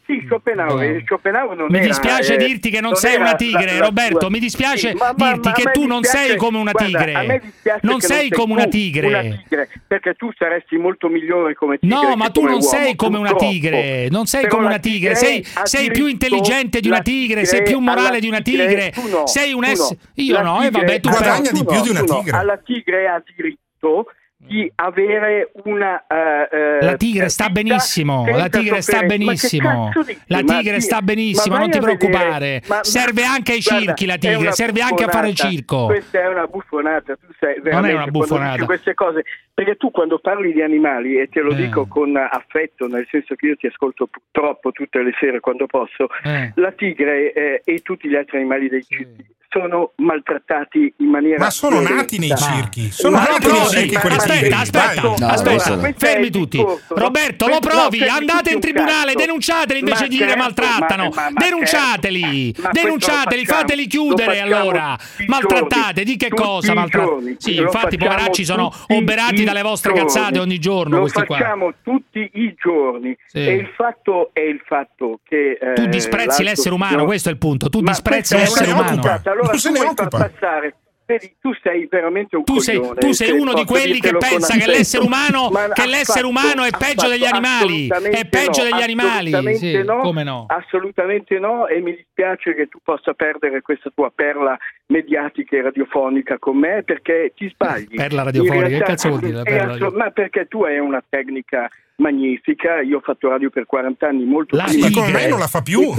Schopenhauer non mi dispiace dirti che non sei una tigre, Roberto. Mi dispiace dirti che tu non sei come una tigre. Non sei come una tigre. Perché tu saresti molto migliore come tigre. No, ma tu non sei come una tigre. Non sei come una tigre. Sei più intelligente di una tigre. Sei più morale di una tigre. Sei un essere. Io no, e vabbè, tu guadagna di più di una tigre. Alla tigre ha diritto di avere una la tigre sta benissimo, la tigre sta benissimo, la tigre sta benissimo, non ti preoccupare. Serve anche ai circhi la tigre, serve anche a fare il circo. Questa è una buffonata, tu sei veramente, non è una buffonata queste cose, perché tu quando parli di animali, e te lo dico con affetto, nel senso che io ti ascolto purtroppo tutte le sere quando posso, la tigre e tutti gli altri animali dei circhi sono maltrattati in maniera... Ma sono nati nei circhi, sono nati nei circhi quelli. Aspetta, fermi tutti. Roberto, lo provi, andate in tribunale, denunciateli invece di dire maltrattano. Denunciateli, fateli chiudere allora. Maltrattate, di che cosa maltrattate? Sì, infatti poveracci sono oberati dalle vostre cazzate ogni giorno. Lo facciamo tutti i giorni. E il fatto che... Tu disprezzi l'essere umano, questo è il punto. Tu disprezzi l'essere umano. Allora tu vuoi far passare, vedi, tu sei veramente un coglione. Tu sei uno di quelli che pensa che l'essere umano è peggio degli animali. È peggio degli animali. Sì, come no? Assolutamente no, e mi dispiace che tu possa perdere questa tua perla mediatica e radiofonica con me, perché ti sbagli. Perla radiofonica, che cazzo vuol dire? Ma perché tu hai una tecnica magnifica, io ho fatto radio per 40 anni, molto prima con me non la fa più.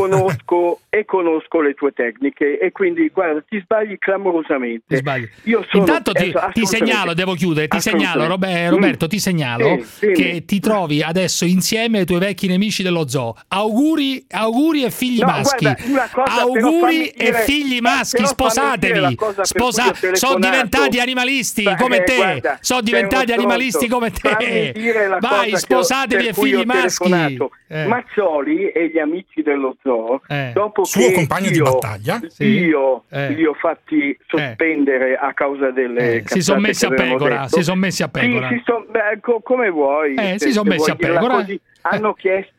E conosco le tue tecniche, e quindi guarda, ti sbagli clamorosamente. Intanto ti segnalo, devo chiudere, ti segnalo, Roberto, ti segnalo che ti trovi adesso insieme ai tuoi vecchi nemici dello zoo. Auguri e figli maschi. Auguri e figli maschi, sposatevi. Sono diventati animalisti come te. Sono diventati animalisti come te. Vai, sposatevi e figli maschi. Mazzoli e gli amici dello zoo, dopo suo che compagno di battaglia, io li ho fatti sospendere a causa delle si sono messi a pecora. Come vuoi, si sono messi a pecora. Così, hanno chiesto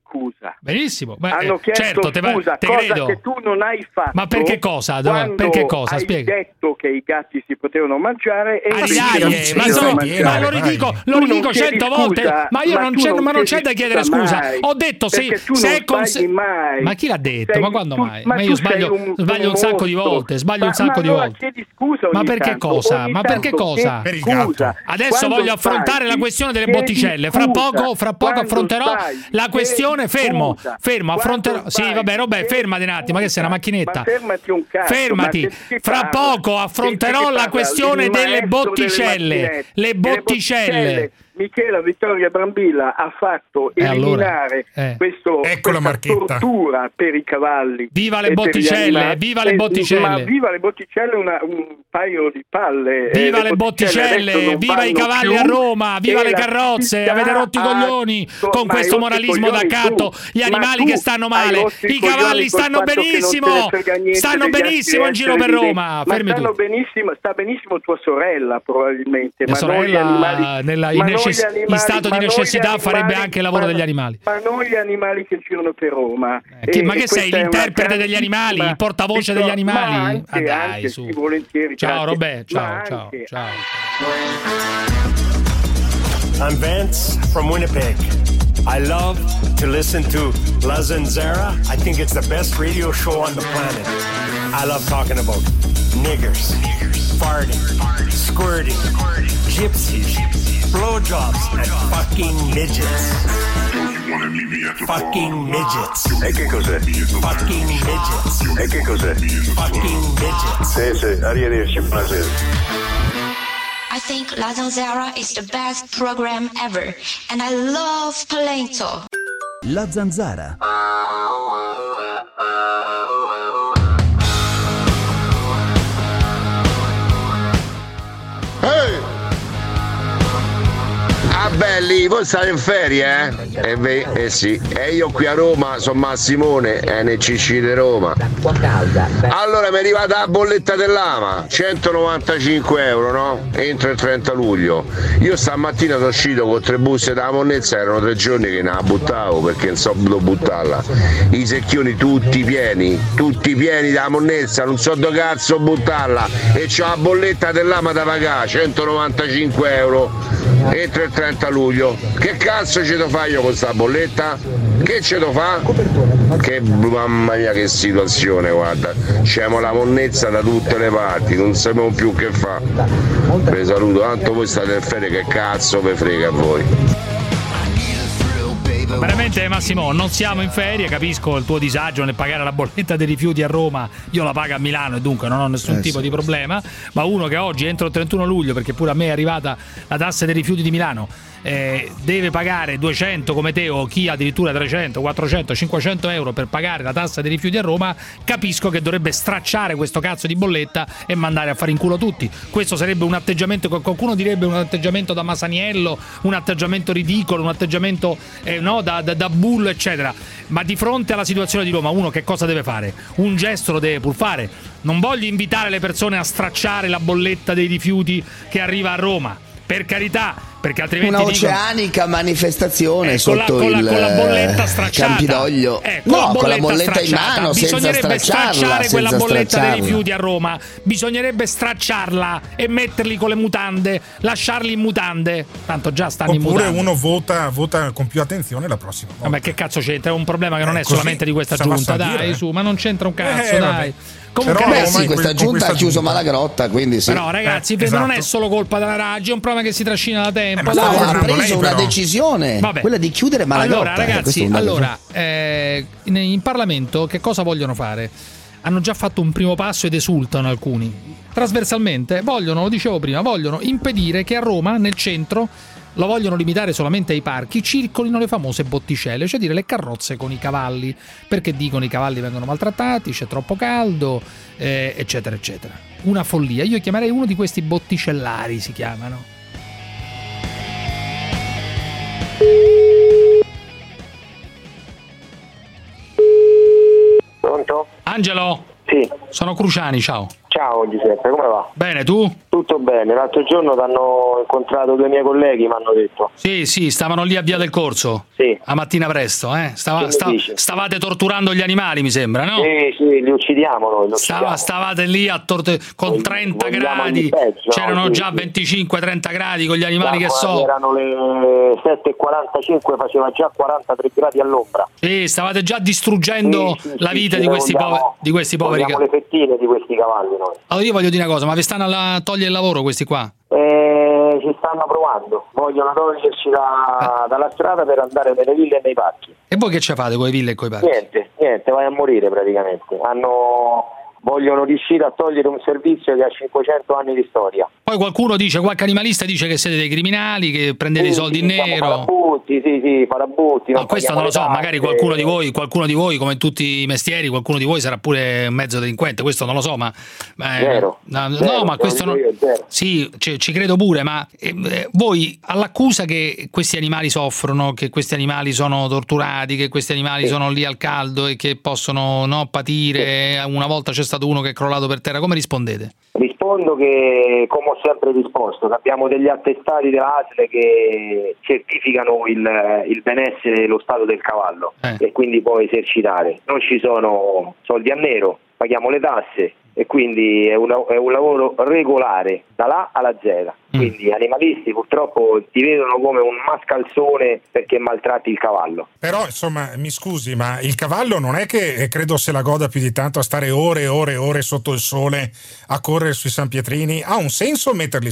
scusa. Benissimo. Hanno chiesto scusa, te cosa credo. che tu non hai fatto. Ma perché cosa? Perché cosa? Hai Spiega. detto che i gatti si potevano mangiare e ma lo ridico 100 volte. Ma io non c'è da chiedere scusa. Ho detto se è mai. Ma chi l'ha detto? Ma quando mai? Ma io sbaglio un sacco di volte. Chiedi scusa. Ma perché cosa? Ma perché cosa? Per il gatto. Adesso voglio affrontare la questione delle botticelle. Fra poco affronterò la questione. Fermo, affronterò. Sì, vabbè, fermati un attimo, che sei una macchinetta. Fermati un cazzo. Fermati. Fra poco affronterò la questione delle botticelle. Le botticelle. Michela Vittoria Brambilla ha fatto eliminare questa tortura per i cavalli. Viva le botticelle, viva le botticelle. Ma viva le botticelle un paio di palle. Viva le botticelle, viva i cavalli più, a Roma, viva le carrozze. Avete rotto i coglioni con questo moralismo d'accatto. Gli animali che stanno male, i cavalli stanno benissimo. Stanno benissimo in giro per Roma. Fermi tu. Sta benissimo tua sorella probabilmente. Mia sorella in stato di necessità farebbe anche il lavoro degli animali. Ma non gli animali che girano per Roma. Ma che sei l'interprete degli animali, il portavoce degli animali? Anche, su. Sì, volentieri. Ciao Robè, ciao. I'm Vance from Winnipeg. I love to listen to La Zanzara. I think it's the best radio show on the planet. I love talking about niggers, farting, squirting, gypsies, blowjobs, and fucking midgets. Fucking midgets. E che cos'è? Fucking midgets. E che cos'è? Fucking midgets. Sì, arrivederci, buonasera. I think La Zanzara is the best program ever, and I love Polento. La Zanzara. Ah belli, voi state in ferie, eh? Sì, e io qui a Roma sono Massimone, NCC di Roma. Allora mi è arrivata la bolletta dell'AMA, 195 euro, no? Entro il 30 luglio. Io stamattina sono uscito con 3 buste dalla monnezza, erano 3 giorni che ne la buttavo perché non so dove buttarla. I secchioni tutti pieni dalla monnezza, non so dove cazzo buttarla. E c'ho la bolletta dell'AMA da pagare, 195 euro. Entro il 30 luglio. Che cazzo ci devo fare io con sta bolletta? Che ci devo fare? Che mamma mia che situazione, guarda. C'è la monnezza da tutte le parti, non sappiamo più che fa. Vi saluto, tanto voi state in ferie, che cazzo vi frega a voi. Veramente Massimo, non siamo in ferie, capisco il tuo disagio nel pagare la bolletta dei rifiuti a Roma, io la pago a Milano e dunque non ho nessun tipo di problema, ma uno che oggi entro il 31 luglio, perché pure a me è arrivata la tassa dei rifiuti di Milano, deve pagare 200 come te o chi addirittura 300, 400, 500 euro per pagare la tassa dei rifiuti a Roma, capisco che dovrebbe stracciare questo cazzo di bolletta e mandare a fare in culo tutti. Questo sarebbe un atteggiamento, qualcuno direbbe un atteggiamento da Masaniello, un atteggiamento ridicolo, un atteggiamento da bullo eccetera, ma di fronte alla situazione di Roma uno che cosa deve fare? Un gesto lo deve pur fare. Non voglio invitare le persone a stracciare la bolletta dei rifiuti che arriva a Roma, per carità, perché altrimenti una oceanica manifestazione sotto con la bolletta stracciata, Campidoglio, con la bolletta in mano, bisognerebbe stracciare quella bolletta stracciarla. dei rifiuti a Roma, bisognerebbe stracciarla e metterli con le mutande, lasciarli in mutande, tanto già stanno in mutande. Oppure uno vota con più attenzione la prossima volta. Vabbè, che cazzo c'entra? È un problema che non è solamente di questa giunta, dai, su, ma non c'entra un cazzo, dai. Comunque questa giunta ha chiuso Malagrotta, quindi sì. Però ragazzi, non è solo colpa della Raggi, è un problema che si trascina da tempo. Ha preso una decisione, quella di chiudere Malagrotta. Allora ragazzi, in Parlamento che cosa vogliono fare? Hanno già fatto un primo passo ed esultano alcuni. Trasversalmente vogliono, lo dicevo prima, vogliono impedire che a Roma, nel centro, lo vogliono limitare solamente ai parchi, circolino le famose botticelle, cioè dire le carrozze con i cavalli, perché dicono i cavalli vengono maltrattati, c'è troppo caldo, eccetera eccetera. Una follia. Io chiamerei uno di questi botticellari, si chiamano. Pronto? Angelo? Sì. Sono Cruciani, ciao. Ciao Giuseppe, come va? Bene, tu? Tutto Tutto bene, l'altro giorno ti hanno incontrato 2 miei colleghi, mi hanno detto. Sì, stavano lì a Via del Corso. Sì. A mattina presto, stavate torturando gli animali, mi sembra, no? Sì, li uccidiamo noi. Stavate lì con 30 gradi, c'erano già 25-30 gradi con gli animali che so. Erano le 7:45, faceva già 43 gradi all'ombra. Sì, stavate già distruggendo la vita di questi poveri. Abbiamo le fettine di questi cavalli noi. Allora io voglio dire una cosa, ma vi stanno a togliere il lavoro questi qua? Ci stanno provando, vogliono toglierci dalla strada per andare nelle ville e nei parchi. E voi che ci fate con le ville e con i parchi? Niente, vai a morire praticamente. Vogliono riuscire a togliere un servizio che ha 500 anni di storia. Poi qualche animalista dice che siete dei criminali, che prendete i soldi in nero. Farabutti. No, questo non lo so, magari qualcuno di voi, come in tutti i mestieri, qualcuno di voi sarà pure un mezzo delinquente, questo non lo so, ma zero, ma questo non. Sì, ci credo pure, ma voi all'accusa che questi animali soffrono, che questi animali sono torturati, che questi animali sono lì al caldo e che possono patire, una volta c'è stato uno che è crollato per terra, come rispondete? Rispondo che, come ho sempre risposto, che abbiamo degli attestati della ASL che certificano il benessere e lo stato del cavallo e quindi può esercitare. Non ci sono soldi a nero, paghiamo le tasse e quindi è un lavoro regolare dall'A alla Z. Quindi gli animalisti purtroppo ti vedono come un mascalzone perché maltratti il cavallo. Però insomma, mi scusi, ma il cavallo non è che credo se la goda più di tanto a stare ore e ore e ore sotto il sole a correre sui San Pietrini? Ha un senso metterli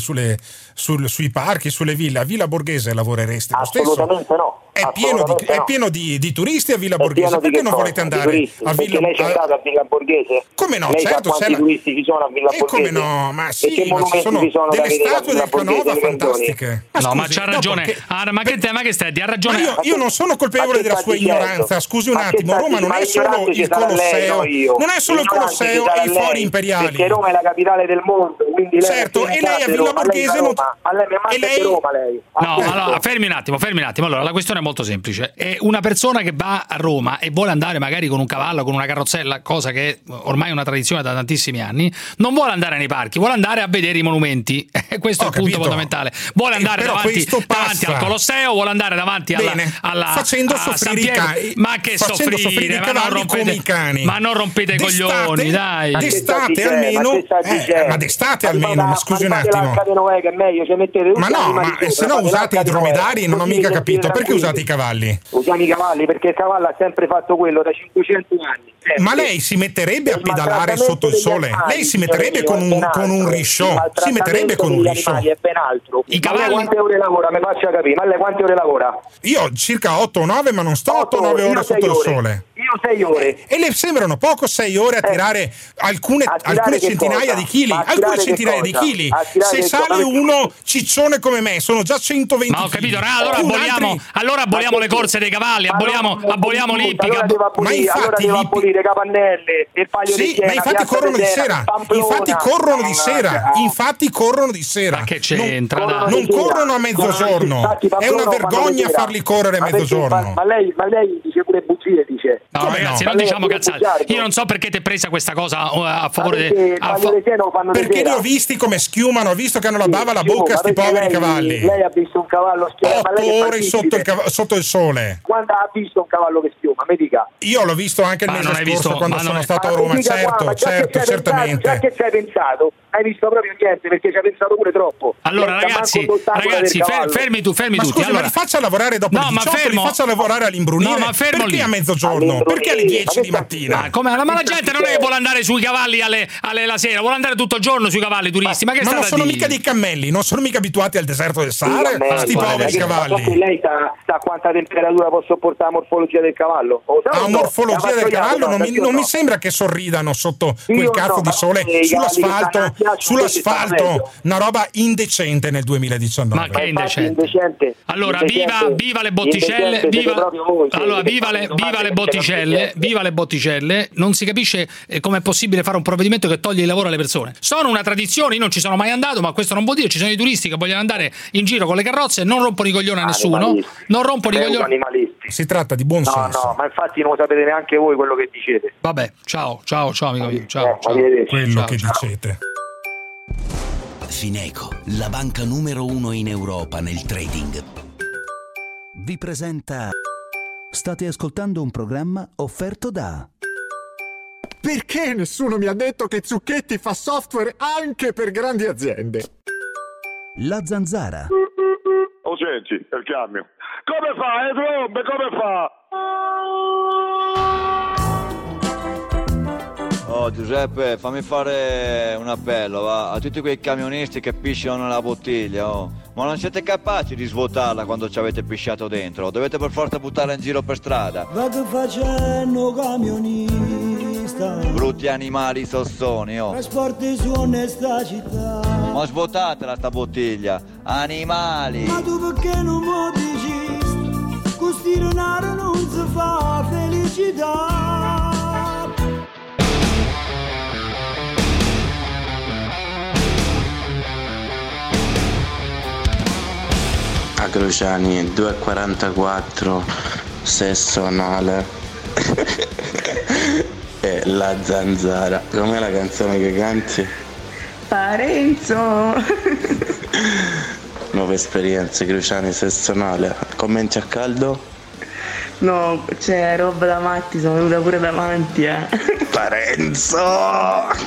sui parchi, sulle ville? A Villa Borghese lavoreresti lo stesso? Assolutamente no. È pieno di turisti a Villa Borghese. Perché non volete andare a Villa? Lei c'è andato a Villa Borghese? Come no? Lei certo, sa quanti turisti ci sono a Villa Borghese? Come no? Ma sì, ma ci sono delle statue del Canova fantastiche. No, ma c'ha ragione. Ma che stai? Ha ragione. Io non sono colpevole della sua ignoranza. Scusi un attimo, Roma non è solo il Colosseo, non è solo il Colosseo e i fori imperiali. Perché Roma è la capitale del mondo, quindi certo, e lei a Villa Borghese non. E lei Roma, lei. No, allora fermi un attimo. Allora la questione è molto semplice. È una persona che va a Roma e vuole andare magari con un cavallo, con una carrozzella, cosa che ormai è una tradizione da tantissimi anni, non vuole andare nei parchi, vuole andare a vedere i monumenti. Questo è il punto fondamentale. Vuole andare davanti al Colosseo, vuole andare davanti alla facendo soffrire i cani. Ma che soffrire? Ma non rompete i coglioni, dai. D'estate almeno. Ma d'estate almeno, ma scusi un attimo. Ma no, ma se no usate i dromedari, non ho mica capito. Perché usate i cavalli? Usiamo i cavalli perché il cavallo ha sempre fatto quello da 500 anni. Ma lei si metterebbe a pedalare sotto il sole? Lei si metterebbe con un risciò? Si metterebbe con un risciò? È ben altro. I cavalli... Ma lei quante ore lavora? Mi faccia capire. Ma lei quante ore lavora? Io circa 8 o 9, ma non sto 8 o 9 ore sotto il sole. Io 6 ore. E le sembrano poco 6 ore a tirare alcune centinaia di chili? Alcune centinaia di chili. Se sale uno ciccione come me, sono già 120 ma ho capito, allora aboliamo le corse dei cavalli, aboliamo l'ippica. Ma infatti abolire capannelle e paio di ma infatti corrono di sera. Infatti corrono di sera. Ma che c'entra? Non corrono a mezzogiorno. È una vergogna farli correre a mezzogiorno. Ma lei dice pure bugie, dice. No, ragazzi, non diciamo cazzate. Io non so perché ti è presa questa cosa a favore perché li ho visti come schiumano, ho visto che hanno la bava alla bocca sti poveri cavalli. Lei ha visto un cavallo schiuma? 8 ore sotto il sole. Quando ha visto un cavallo che schiuma? Mi dica. Io l'ho visto anche il mese scorso quando sono stato a Roma. Certo, certamente. Già che ci hai pensato, hai visto proprio niente perché ci hai pensato pure troppo. Allora ragazzi, fermi tutti. Ma scusi, allora, ma li faccia lavorare dopo le 18, li faccia lavorare all'imbrunire. No, ma fermo perché lì. A mezzogiorno? Perché alle 10 di mattina? Ma la gente non è che vuole andare sui cavalli la sera, vuole andare tutto il giorno sui cavalli turisti. Ma non sono mica dei cammelli, non sono mica abituati al deserto del Sahara, sti poveri cavalli. Lei sa quanta temperatura può sopportare la morfologia del cavallo? La morfologia del cavallo non mi sembra che sorridano sotto quel cazzo di sole sull'asfalto, una roba indecente nel 2019. Ma che indecente? Allora viva le botticelle, viva le botticelle. Non si capisce come è possibile fare un provvedimento che toglie il lavoro alle persone. Sono una tradizione, io non ci sono mai andato, ma questo non vuol dire, ci sono i turisti che vogliono andare in giro con le carrozze, non rompono i coglioni a nessuno, non rompono i coglioni. Si tratta di buon senso. No, ma infatti non sapete neanche voi quello che dicete. Vabbè, ciao amico mio, ciao. Quello che dicete. Fineco, la banca numero 1 in Europa nel trading, vi presenta... State ascoltando un programma offerto da... Perché nessuno mi ha detto che Zucchetti fa software anche per grandi aziende? La Zanzara. Oh, senti, è il cambio. Come fa, trombe, come fa? Oh Giuseppe, fammi fare un appello, va, a tutti quei camionisti che pisciano nella bottiglia, oh. Ma non siete capaci di svuotarla quando ci avete pisciato dentro? Dovete per forza buttarla in giro per strada. Vado facendo camionista. Brutti animali sossoni, oh. Trasporti su onesta città. Ma svuotatela sta bottiglia, animali. Ma tu perché non mi dici? Questo denaro non si fa felicità. A Crociani 2,44 sesso anale e La Zanzara. Com'è la canzone che canti? Parenzo. Nuove esperienze, Crociani sesso anale. Commenti a caldo? No, c'è roba da matti, sono venuta pure davanti, Parenzo.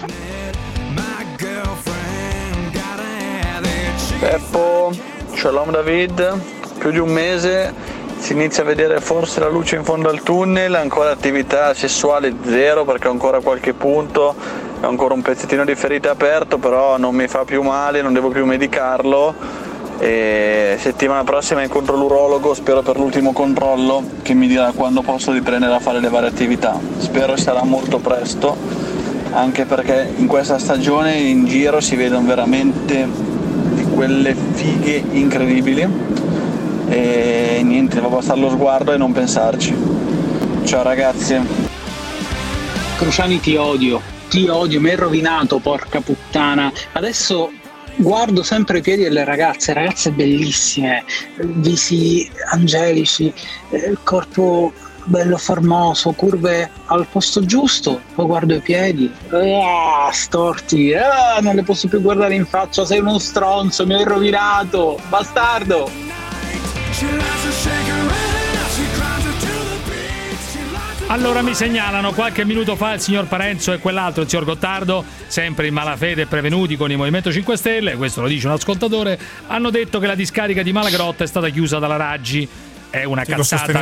Peppo, Shalom David, più di un mese si inizia a vedere forse la luce in fondo al tunnel, ancora attività sessuale zero perché ho ancora qualche punto, ho ancora un pezzettino di ferita aperto, però non mi fa più male, non devo più medicarlo e settimana prossima incontro l'urologo, spero per l'ultimo controllo che mi dirà quando posso riprendere a fare le varie attività, spero sarà molto presto, anche perché in questa stagione in giro si vedono veramente quelle fighe incredibili e niente, devo abbassare lo sguardo e non pensarci. Ciao ragazzi. Crociani, ti odio, mi hai rovinato, porca puttana. Adesso guardo sempre i piedi delle ragazze bellissime, visi angelici, il corpo bello formoso, curve al posto giusto, poi guardo i piedi, storti, non le posso più guardare in faccia, sei uno stronzo, mi hai rovinato, bastardo! Allora mi segnalano qualche minuto fa il signor Parenzo e quell'altro, il signor Gottardo, sempre in malafede prevenuti con il Movimento 5 Stelle, questo lo dice un ascoltatore, hanno detto che la discarica di Malagrotta è stata chiusa dalla Raggi. È una cazzata,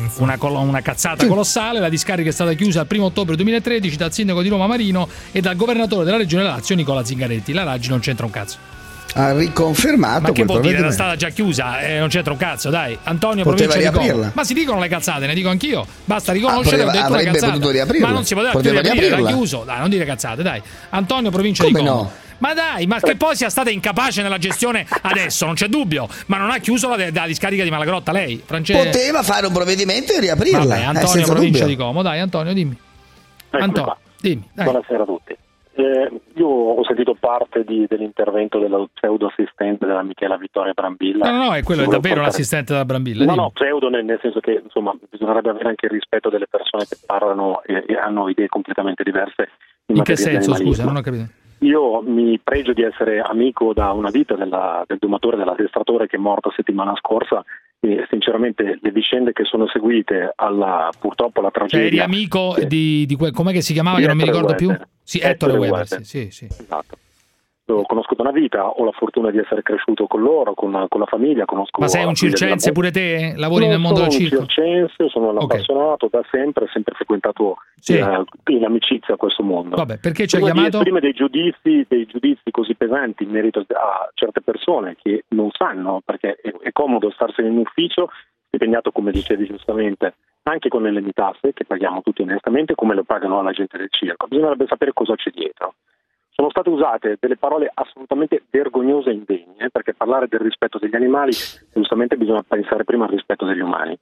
una cazzata colossale. La discarica è stata chiusa il 1 ottobre 2013 dal sindaco di Roma Marino e dal governatore della regione Lazio Nicola Zingaretti. La Raggi non c'entra un cazzo. Ha riconfermato. Ma che vuol dire? Era stata già chiusa, non c'entra un cazzo, dai. Antonio, provincia di Como. Ma si dicono le cazzate, ne dico anch'io. Basta riconoscere, ho detto una cazzata. Ma non si poteva più riaprire, era chiuso. Dai, non dire cazzate, dai. Antonio, provincia di Como. No? Ma dai, ma che poi sia stata incapace nella gestione adesso, non c'è dubbio, ma non ha chiuso la discarica di Malagrotta lei, Francesco? Poteva fare un provvedimento e riaprirla. Vabbè, Antonio, provincia di Como, dai Antonio, dimmi. Antonio, dimmi. Dai. Buonasera a tutti. Io ho sentito parte dell'intervento dello pseudo assistente della Michela Vittoria Brambilla. No, è quello, è davvero l'assistente della Brambilla. No, pseudo nel senso che insomma bisognerebbe avere anche il rispetto delle persone che parlano e hanno idee completamente diverse. In che senso, scusa, non ho capito. Io mi pregio di essere amico da una vita del domatore, dell'addestratore che è morto settimana scorsa e sinceramente le vicende che sono seguite purtroppo alla tragedia. Cioè, eri amico di com'è che si chiamava che non mi ricordo più? Sì, Ettore Weber. Sì. Esatto. Lo conosco da una vita, ho la fortuna di essere cresciuto con loro, con la famiglia, conosco. Ma sei un circense pure te? Lavori nel mondo del circo? Sono un circense, sono un appassionato da sempre, sempre frequentato in amicizia a questo mondo. Vabbè, perché ci hai chiamato? Prima dei giudizi così pesanti in merito a certe persone che non sanno, perché è comodo starsene in ufficio, impegnato come dicevi giustamente, anche con le tasse che paghiamo tutti onestamente, come lo pagano la gente del circo. Bisognerebbe sapere cosa c'è dietro. Sono state usate delle parole assolutamente vergognose e indegne, perché parlare del rispetto degli animali, giustamente bisogna pensare prima al rispetto degli umani.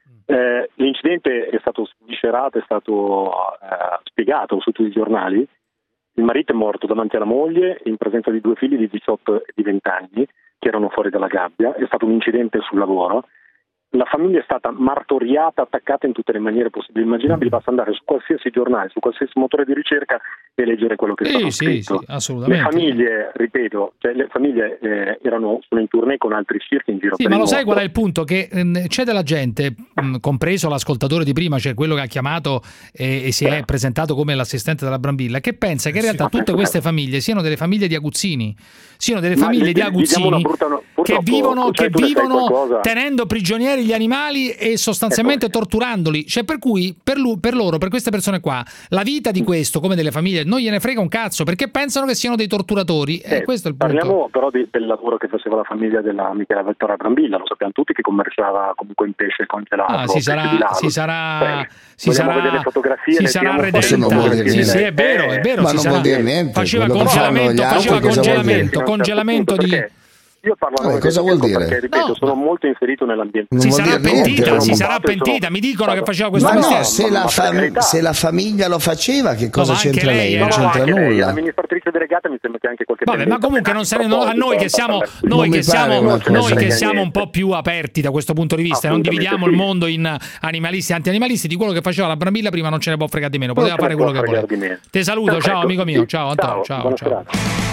L'incidente è stato sviscerato, è stato spiegato su tutti i giornali. Il marito è morto davanti alla moglie in presenza di 2 figli di 18 e di 20 anni che erano fuori dalla gabbia. È stato un incidente sul lavoro. La famiglia è stata martoriata, attaccata in tutte le maniere possibili e immaginabili. Basta andare su qualsiasi giornale, su qualsiasi motore di ricerca e leggere quello che è scritto. Sì, assolutamente. Le famiglie, ripeto, le famiglie sono in tournée con altri circhi in giro per il mondo. Ma lo sai qual è il punto? Che c'è della gente, compreso l'ascoltatore di prima, cioè quello che ha chiamato e si è presentato come l'assistente della Brambilla, che pensa che in realtà tutte queste famiglie siano delle famiglie di aguzzini, siano delle famiglie di aguzzini che vivono tenendo prigionieri gli animali e sostanzialmente torturandoli. Cioè, per cui per loro, per queste persone qua, la vita di questo, come delle famiglie, non gliene frega un cazzo, perché pensano che siano dei torturatori. Questo è il punto. Parliamo però del lavoro che faceva la famiglia della Michela Vettora Brambilla, lo sappiamo tutti, che commerciava comunque in pesce congelato. Si sarà vedere le fotografie, si sarà redenta. Sì, è vero, ma non vuol dire niente. Faceva congelamento di... Io parlo cosa vuol dire? Perché, ripeto, sono molto inserito nell'ambiente. Si sarà pentita, mi dicono che faceva questo mestiere. No, se la famiglia lo faceva, che cosa c'entra lei? Non c'entra nulla. L'amministratrice delegata mi sembra che anche qualche ma comunque non a noi che siamo un po' più aperti da questo punto di vista, non dividiamo il mondo in animalisti e anti-animalisti. Di quello che faceva la Brambilla prima non ce ne può fregare di meno, poteva fare quello che voleva. Ti saluto, ciao amico mio, ciao Antonio, ciao.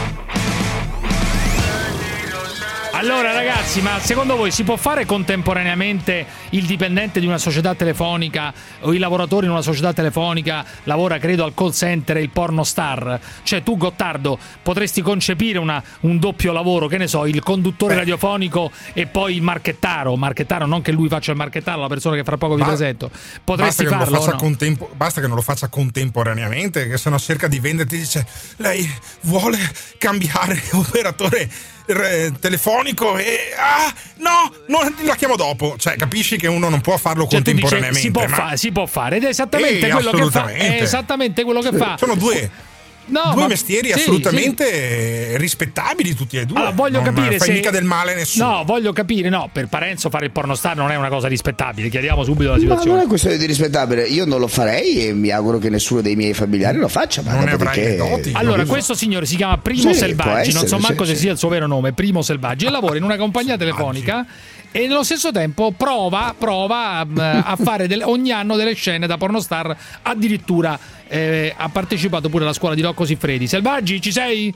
Allora ragazzi, ma secondo voi si può fare contemporaneamente il dipendente di una società telefonica o il lavoratore in una società telefonica lavora credo al call center e il porno star? Cioè tu Gottardo potresti concepire un doppio lavoro, che ne so, il conduttore radiofonico e poi il marchettaro non che lui faccia il marchettaro, la persona che fra poco vi presento. Potresti farlo? Basta che non lo faccia contemporaneamente, che se no cerca di venderti, dice lei vuole cambiare operatore telefonico e no, la chiamo dopo. Cioè capisci che uno non può farlo contemporaneamente. Si può fare ed è esattamente quello che fa. È esattamente quello che fa. Sono due mestieri assolutamente rispettabili tutti e due. Allora, voglio capire se mica del male nessuno. No, voglio capire, per Parenzo fare il pornostar non è una cosa rispettabile, chiariamo subito la situazione. Ma non è questione di rispettabile, io non lo farei e mi auguro che nessuno dei miei familiari lo faccia, ma non ne avrai doti. Allora, questo signore si chiama Primo Selvaggi, non so manco se sia il suo vero nome, Primo Selvaggi, e lavora in una compagnia telefonica e nello stesso tempo prova a fare ogni anno delle scene da pornostar, addirittura ha partecipato pure alla scuola di Rocco Siffredi. Selvaggi, ci sei?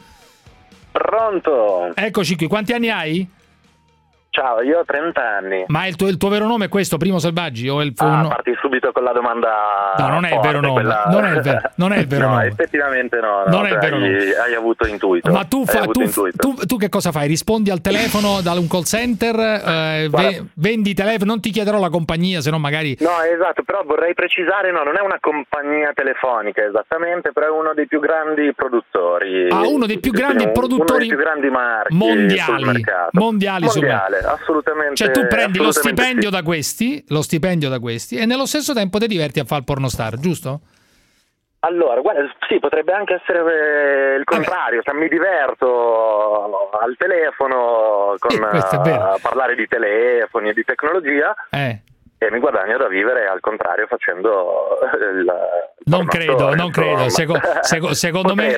Pronto? Eccoci qui, quanti anni hai? Ciao, io ho 30 anni. Ma il tuo vero nome è questo, Primo Selvaggi? O parti subito con la domanda. No, non è il vero nome. Non è il vero nome. Effettivamente no. Non è il vero nome. Hai avuto intuito. Ma tu che cosa fai? Rispondi al telefono da un call center? Vendi telefono? Non ti chiederò la compagnia, se no magari. No, esatto, però vorrei precisare, non è una compagnia telefonica esattamente, però è uno dei più grandi produttori. Uno dei più grandi produttori. Uno dei più grandi marchi mondiali. Assolutamente. Cioè tu prendi lo stipendio da questi e nello stesso tempo ti diverti a fare il pornostar, giusto? Allora, guarda, sì, potrebbe anche essere il contrario, cioè mi diverto al telefono a parlare di telefoni e di tecnologia e mi guadagno da vivere al contrario facendo non credo. Secondo me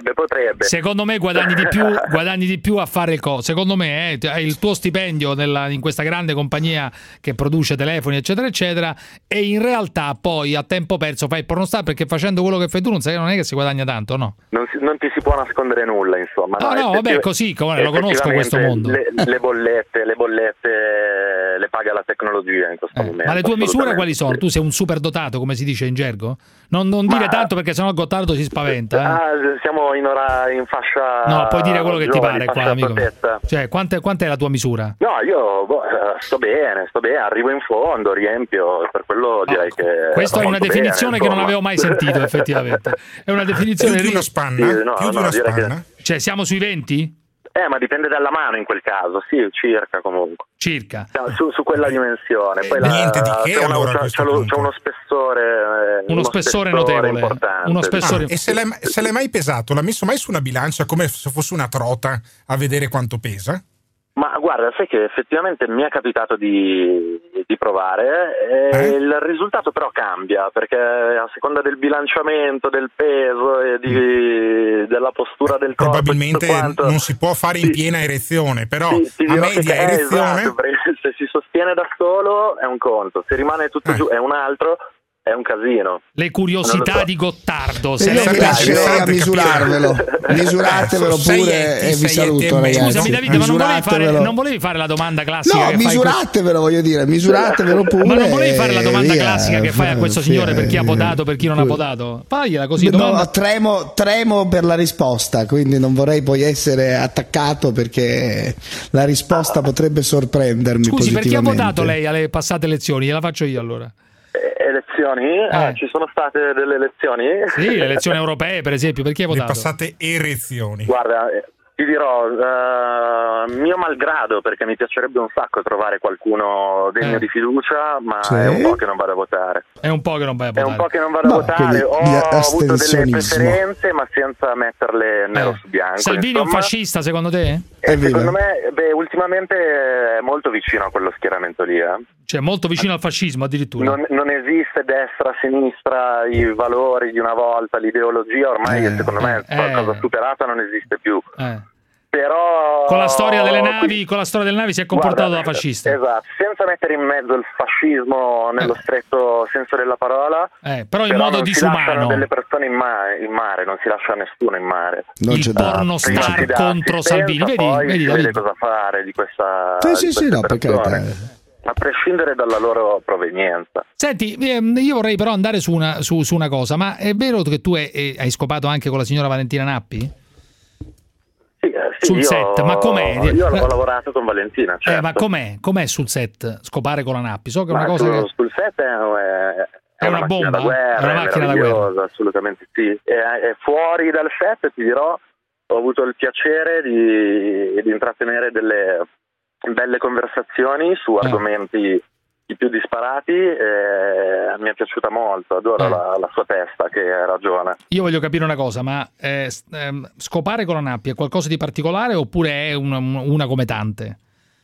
guadagni di più a fare il coso. Secondo me il tuo stipendio in questa grande compagnia che produce telefoni eccetera eccetera, e in realtà poi a tempo perso fai il pornostar, perché facendo quello che fai tu non è che si guadagna tanto, no? Non ti si può nascondere nulla, insomma. No, vabbè, così lo conosco questo mondo. Le bollette le paga la tecnologia in questo momento. Ma le tue misure quali sono? Tu sei un super dotato, come si dice in gergo? Non dire tanto, perché sennò Gottardo si spaventa. Siamo in fascia. No, puoi dire quello che ti pare qua, amico. Cioè, quant'è la tua misura? No, io sto bene, arrivo in fondo, riempio, per quello direi che. Questa è una definizione che non avevo mai sentito, effettivamente. È una definizione più di una spanna? Più di una spanna? Cioè, siamo sui 20? Ma dipende dalla mano in quel caso, sì, circa comunque. Circa. Su quella dimensione. Poi niente di che, c'è uno spessore. Uno spessore notevole. Importante. E se l'hai mai pesato? L'ha messo mai su una bilancia come se fosse una trota a vedere quanto pesa? Ma guarda, sai che effettivamente mi è capitato di provare e il risultato però cambia, perché a seconda del bilanciamento, del peso e della postura del corpo. Probabilmente non si può fare in piena erezione, però a media erezione. Esatto, se si sostiene da solo è un conto, se rimane tutto giù è un altro. è un casino. Le curiosità di Gottardo. Io mi lascerei a misurarvelo. Misuratevelo pure e vi saluto, ragazzi. Scusami Davide, ma non volevi fare la domanda classica? No, misuratevelo, voglio dire, misuratevelo pure. Ma non volevi fare la domanda classica che fai a questo signore per chi ha votato, per chi non ha votato? Fagliela così. No, tremo per la risposta, quindi non vorrei poi essere attaccato perché la risposta potrebbe sorprendermi. Scusi, per chi ha votato lei alle passate elezioni? Gliela faccio io allora. Elezioni? Ci sono state delle elezioni? Sì, le elezioni europee per esempio, per chi hai votato? Le passate erezioni. Guarda, ti dirò, mio malgrado, perché mi piacerebbe un sacco trovare qualcuno degno di fiducia, ma è un po' che non vado a votare. È un po' che non vai a votare. È un po' che non vado a votare, ho avuto delle preferenze, ma senza metterle nero su bianco. Salvini è un fascista secondo te? Secondo me, ultimamente è molto vicino a quello schieramento lì. Cioè molto vicino al fascismo addirittura. Non esiste destra, sinistra, i valori di una volta, l'ideologia ormai secondo me è qualcosa superata, non esiste più. Però con la storia delle navi si è comportato da fascista. Esatto, senza mettere in mezzo il fascismo nello stretto senso della parola, però in modo disumano. Si lasciano delle persone in mare, non si lascia nessuno in mare. Il porno star contro Salvini, vedi cosa fare di questa perché a prescindere dalla loro provenienza. Senti, io vorrei però andare su una cosa, ma è vero che tu hai scopato anche con la signora Valentina Nappi? Sì, sul set, ma com'è? Io ho lavorato con Valentina, certo. Ma com'è sul set scopare con la Nappi? So che è una cosa sul set è una bomba, da guerra, è una macchina da guerra. Assolutamente sì. E fuori dal set, ti dirò, ho avuto il piacere di intrattenere delle belle conversazioni su argomenti i più disparati, mi è piaciuta molto, adoro la sua testa che ragiona. Io voglio capire una cosa, ma scopare con la Nappi è qualcosa di particolare oppure è una come tante?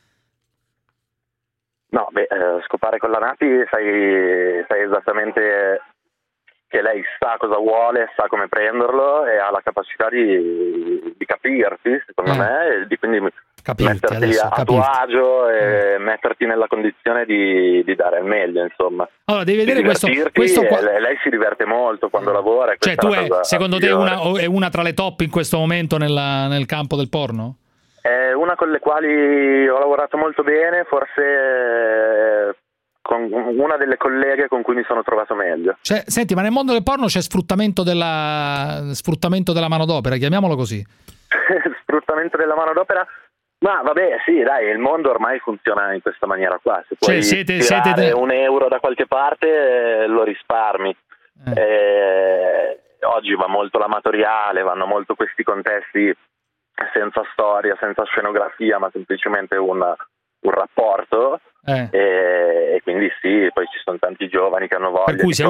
No, scopare con la Nappi sai esattamente che lei sa cosa vuole, sa come prenderlo e ha la capacità di capirti, secondo me, e di quindi metterti a tuo agio e metterti nella condizione di dare il meglio, insomma. Allora devi vedere questo lei si diverte molto quando lavora. Cioè tu secondo te è una tra le top in questo momento nel campo del porno? È una con le quali ho lavorato molto bene, forse con una delle colleghe con cui mi sono trovato meglio. Cioè, senti, ma nel mondo del porno c'è sfruttamento della manodopera, chiamiamolo così. Sfruttamento della manodopera? Ma vabbè, sì, dai, il mondo ormai funziona in questa maniera qua. Se puoi tirare un euro da qualche parte, lo risparmi. Oggi va molto l'amatoriale, vanno molto questi contesti senza storia, senza scenografia, ma semplicemente un rapporto. E quindi sì, poi ci sono tanti giovani che hanno voglia. Per cui se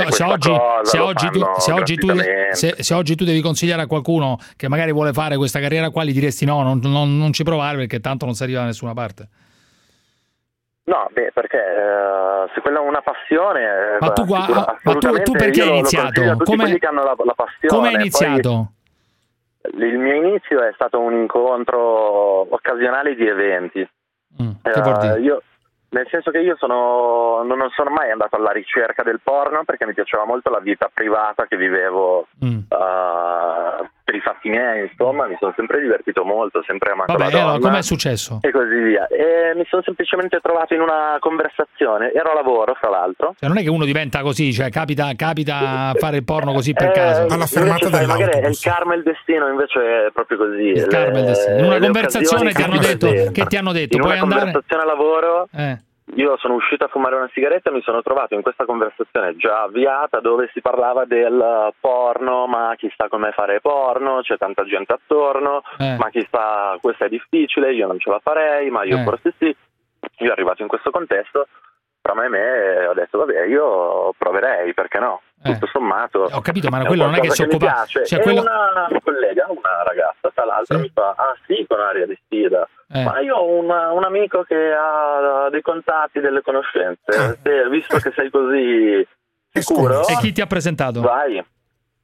oggi tu devi consigliare a qualcuno che magari vuole fare questa carriera qua, gli diresti no, non ci provare perché tanto non si arriva da nessuna parte. No, perché se quella è una passione. Ma tu perché hai iniziato? Come hai iniziato? Il mio inizio è stato un incontro occasionale di eventi. Che vuol dire? Io, nel senso che io non sono mai andato alla ricerca del porno perché mi piaceva molto la vita privata che vivevo per i fatti miei, insomma, mi sono sempre divertito molto, sempre amato la donna. Com'è successo? E così via. E mi sono semplicemente trovato in una conversazione, ero a lavoro fra l'altro. Cioè, non è che uno diventa così, cioè capita a fare il porno così per caso. Alla fermata dell'autobus. Magari è il karma e il destino, invece è proprio così. Il karma e il destino. In una conversazione ti hanno detto, in una conversazione a lavoro io sono uscito a fumare una sigaretta e mi sono trovato in questa conversazione già avviata dove si parlava del porno, ma chissà come fare porno, c'è tanta gente attorno, ma chissà, questo è difficile, io non ce la farei, ma io forse sì. Io arrivato in questo contesto, tra me e me ho detto vabbè, io proverei, perché no? Tutto sommato ho capito, ma quello non è che si occupa, cioè, una collega, una ragazza tra l'altro mi fa sì, con aria di sfida, ma io ho un amico che ha dei contatti, delle conoscenze, visto che sei così sicuro, e chi ti ha presentato? Vai.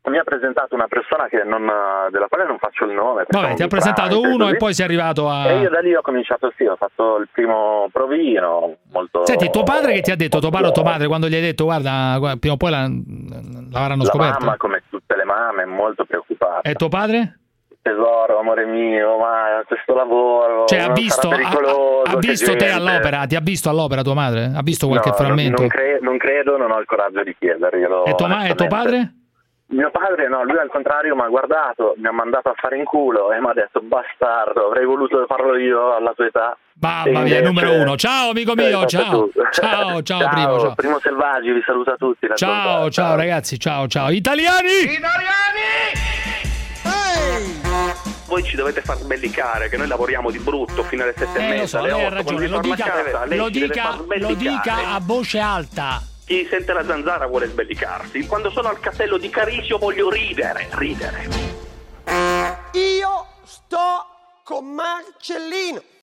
mi ha presentato una persona della quale non faccio il nome. Vabbè, ti ha presentato uno così. E poi sei arrivato a... E io da lì ho cominciato, ho fatto il primo provino molto... Senti, tuo padre che ti ha detto, tuo padre o tua madre, quando gli hai detto guarda, prima o poi l'avranno scoperto? La mamma, come tutte le mamme, è molto preoccupata. E tuo padre? Tesoro, amore mio, ma questo lavoro... Cioè ha visto te all'opera? Ti ha visto all'opera tua madre? Ha visto qualche frammento? Non credo, non ho il coraggio di chiederglielo. E tuo padre? Mio padre no, lui al contrario mi ha guardato, mi ha mandato a fare in culo e mi ha detto bastardo, avrei voluto farlo io alla tua età. Mamma mia, numero uno. Ciao amico mio, ciao. Ciao, Primo. Ciao. Primo Selvaggi, vi saluta tutti. Ciao ragazzi, ciao. Italiani! Voi ci dovete far sbellicare, che noi lavoriamo di brutto fino alle 7:30. Lo so, lei ha ragione, lo dica a voce alta. Chi sente la zanzara vuole sbellicarsi. Quando sono al castello di Carisio voglio ridere. Io sto con Marcellino.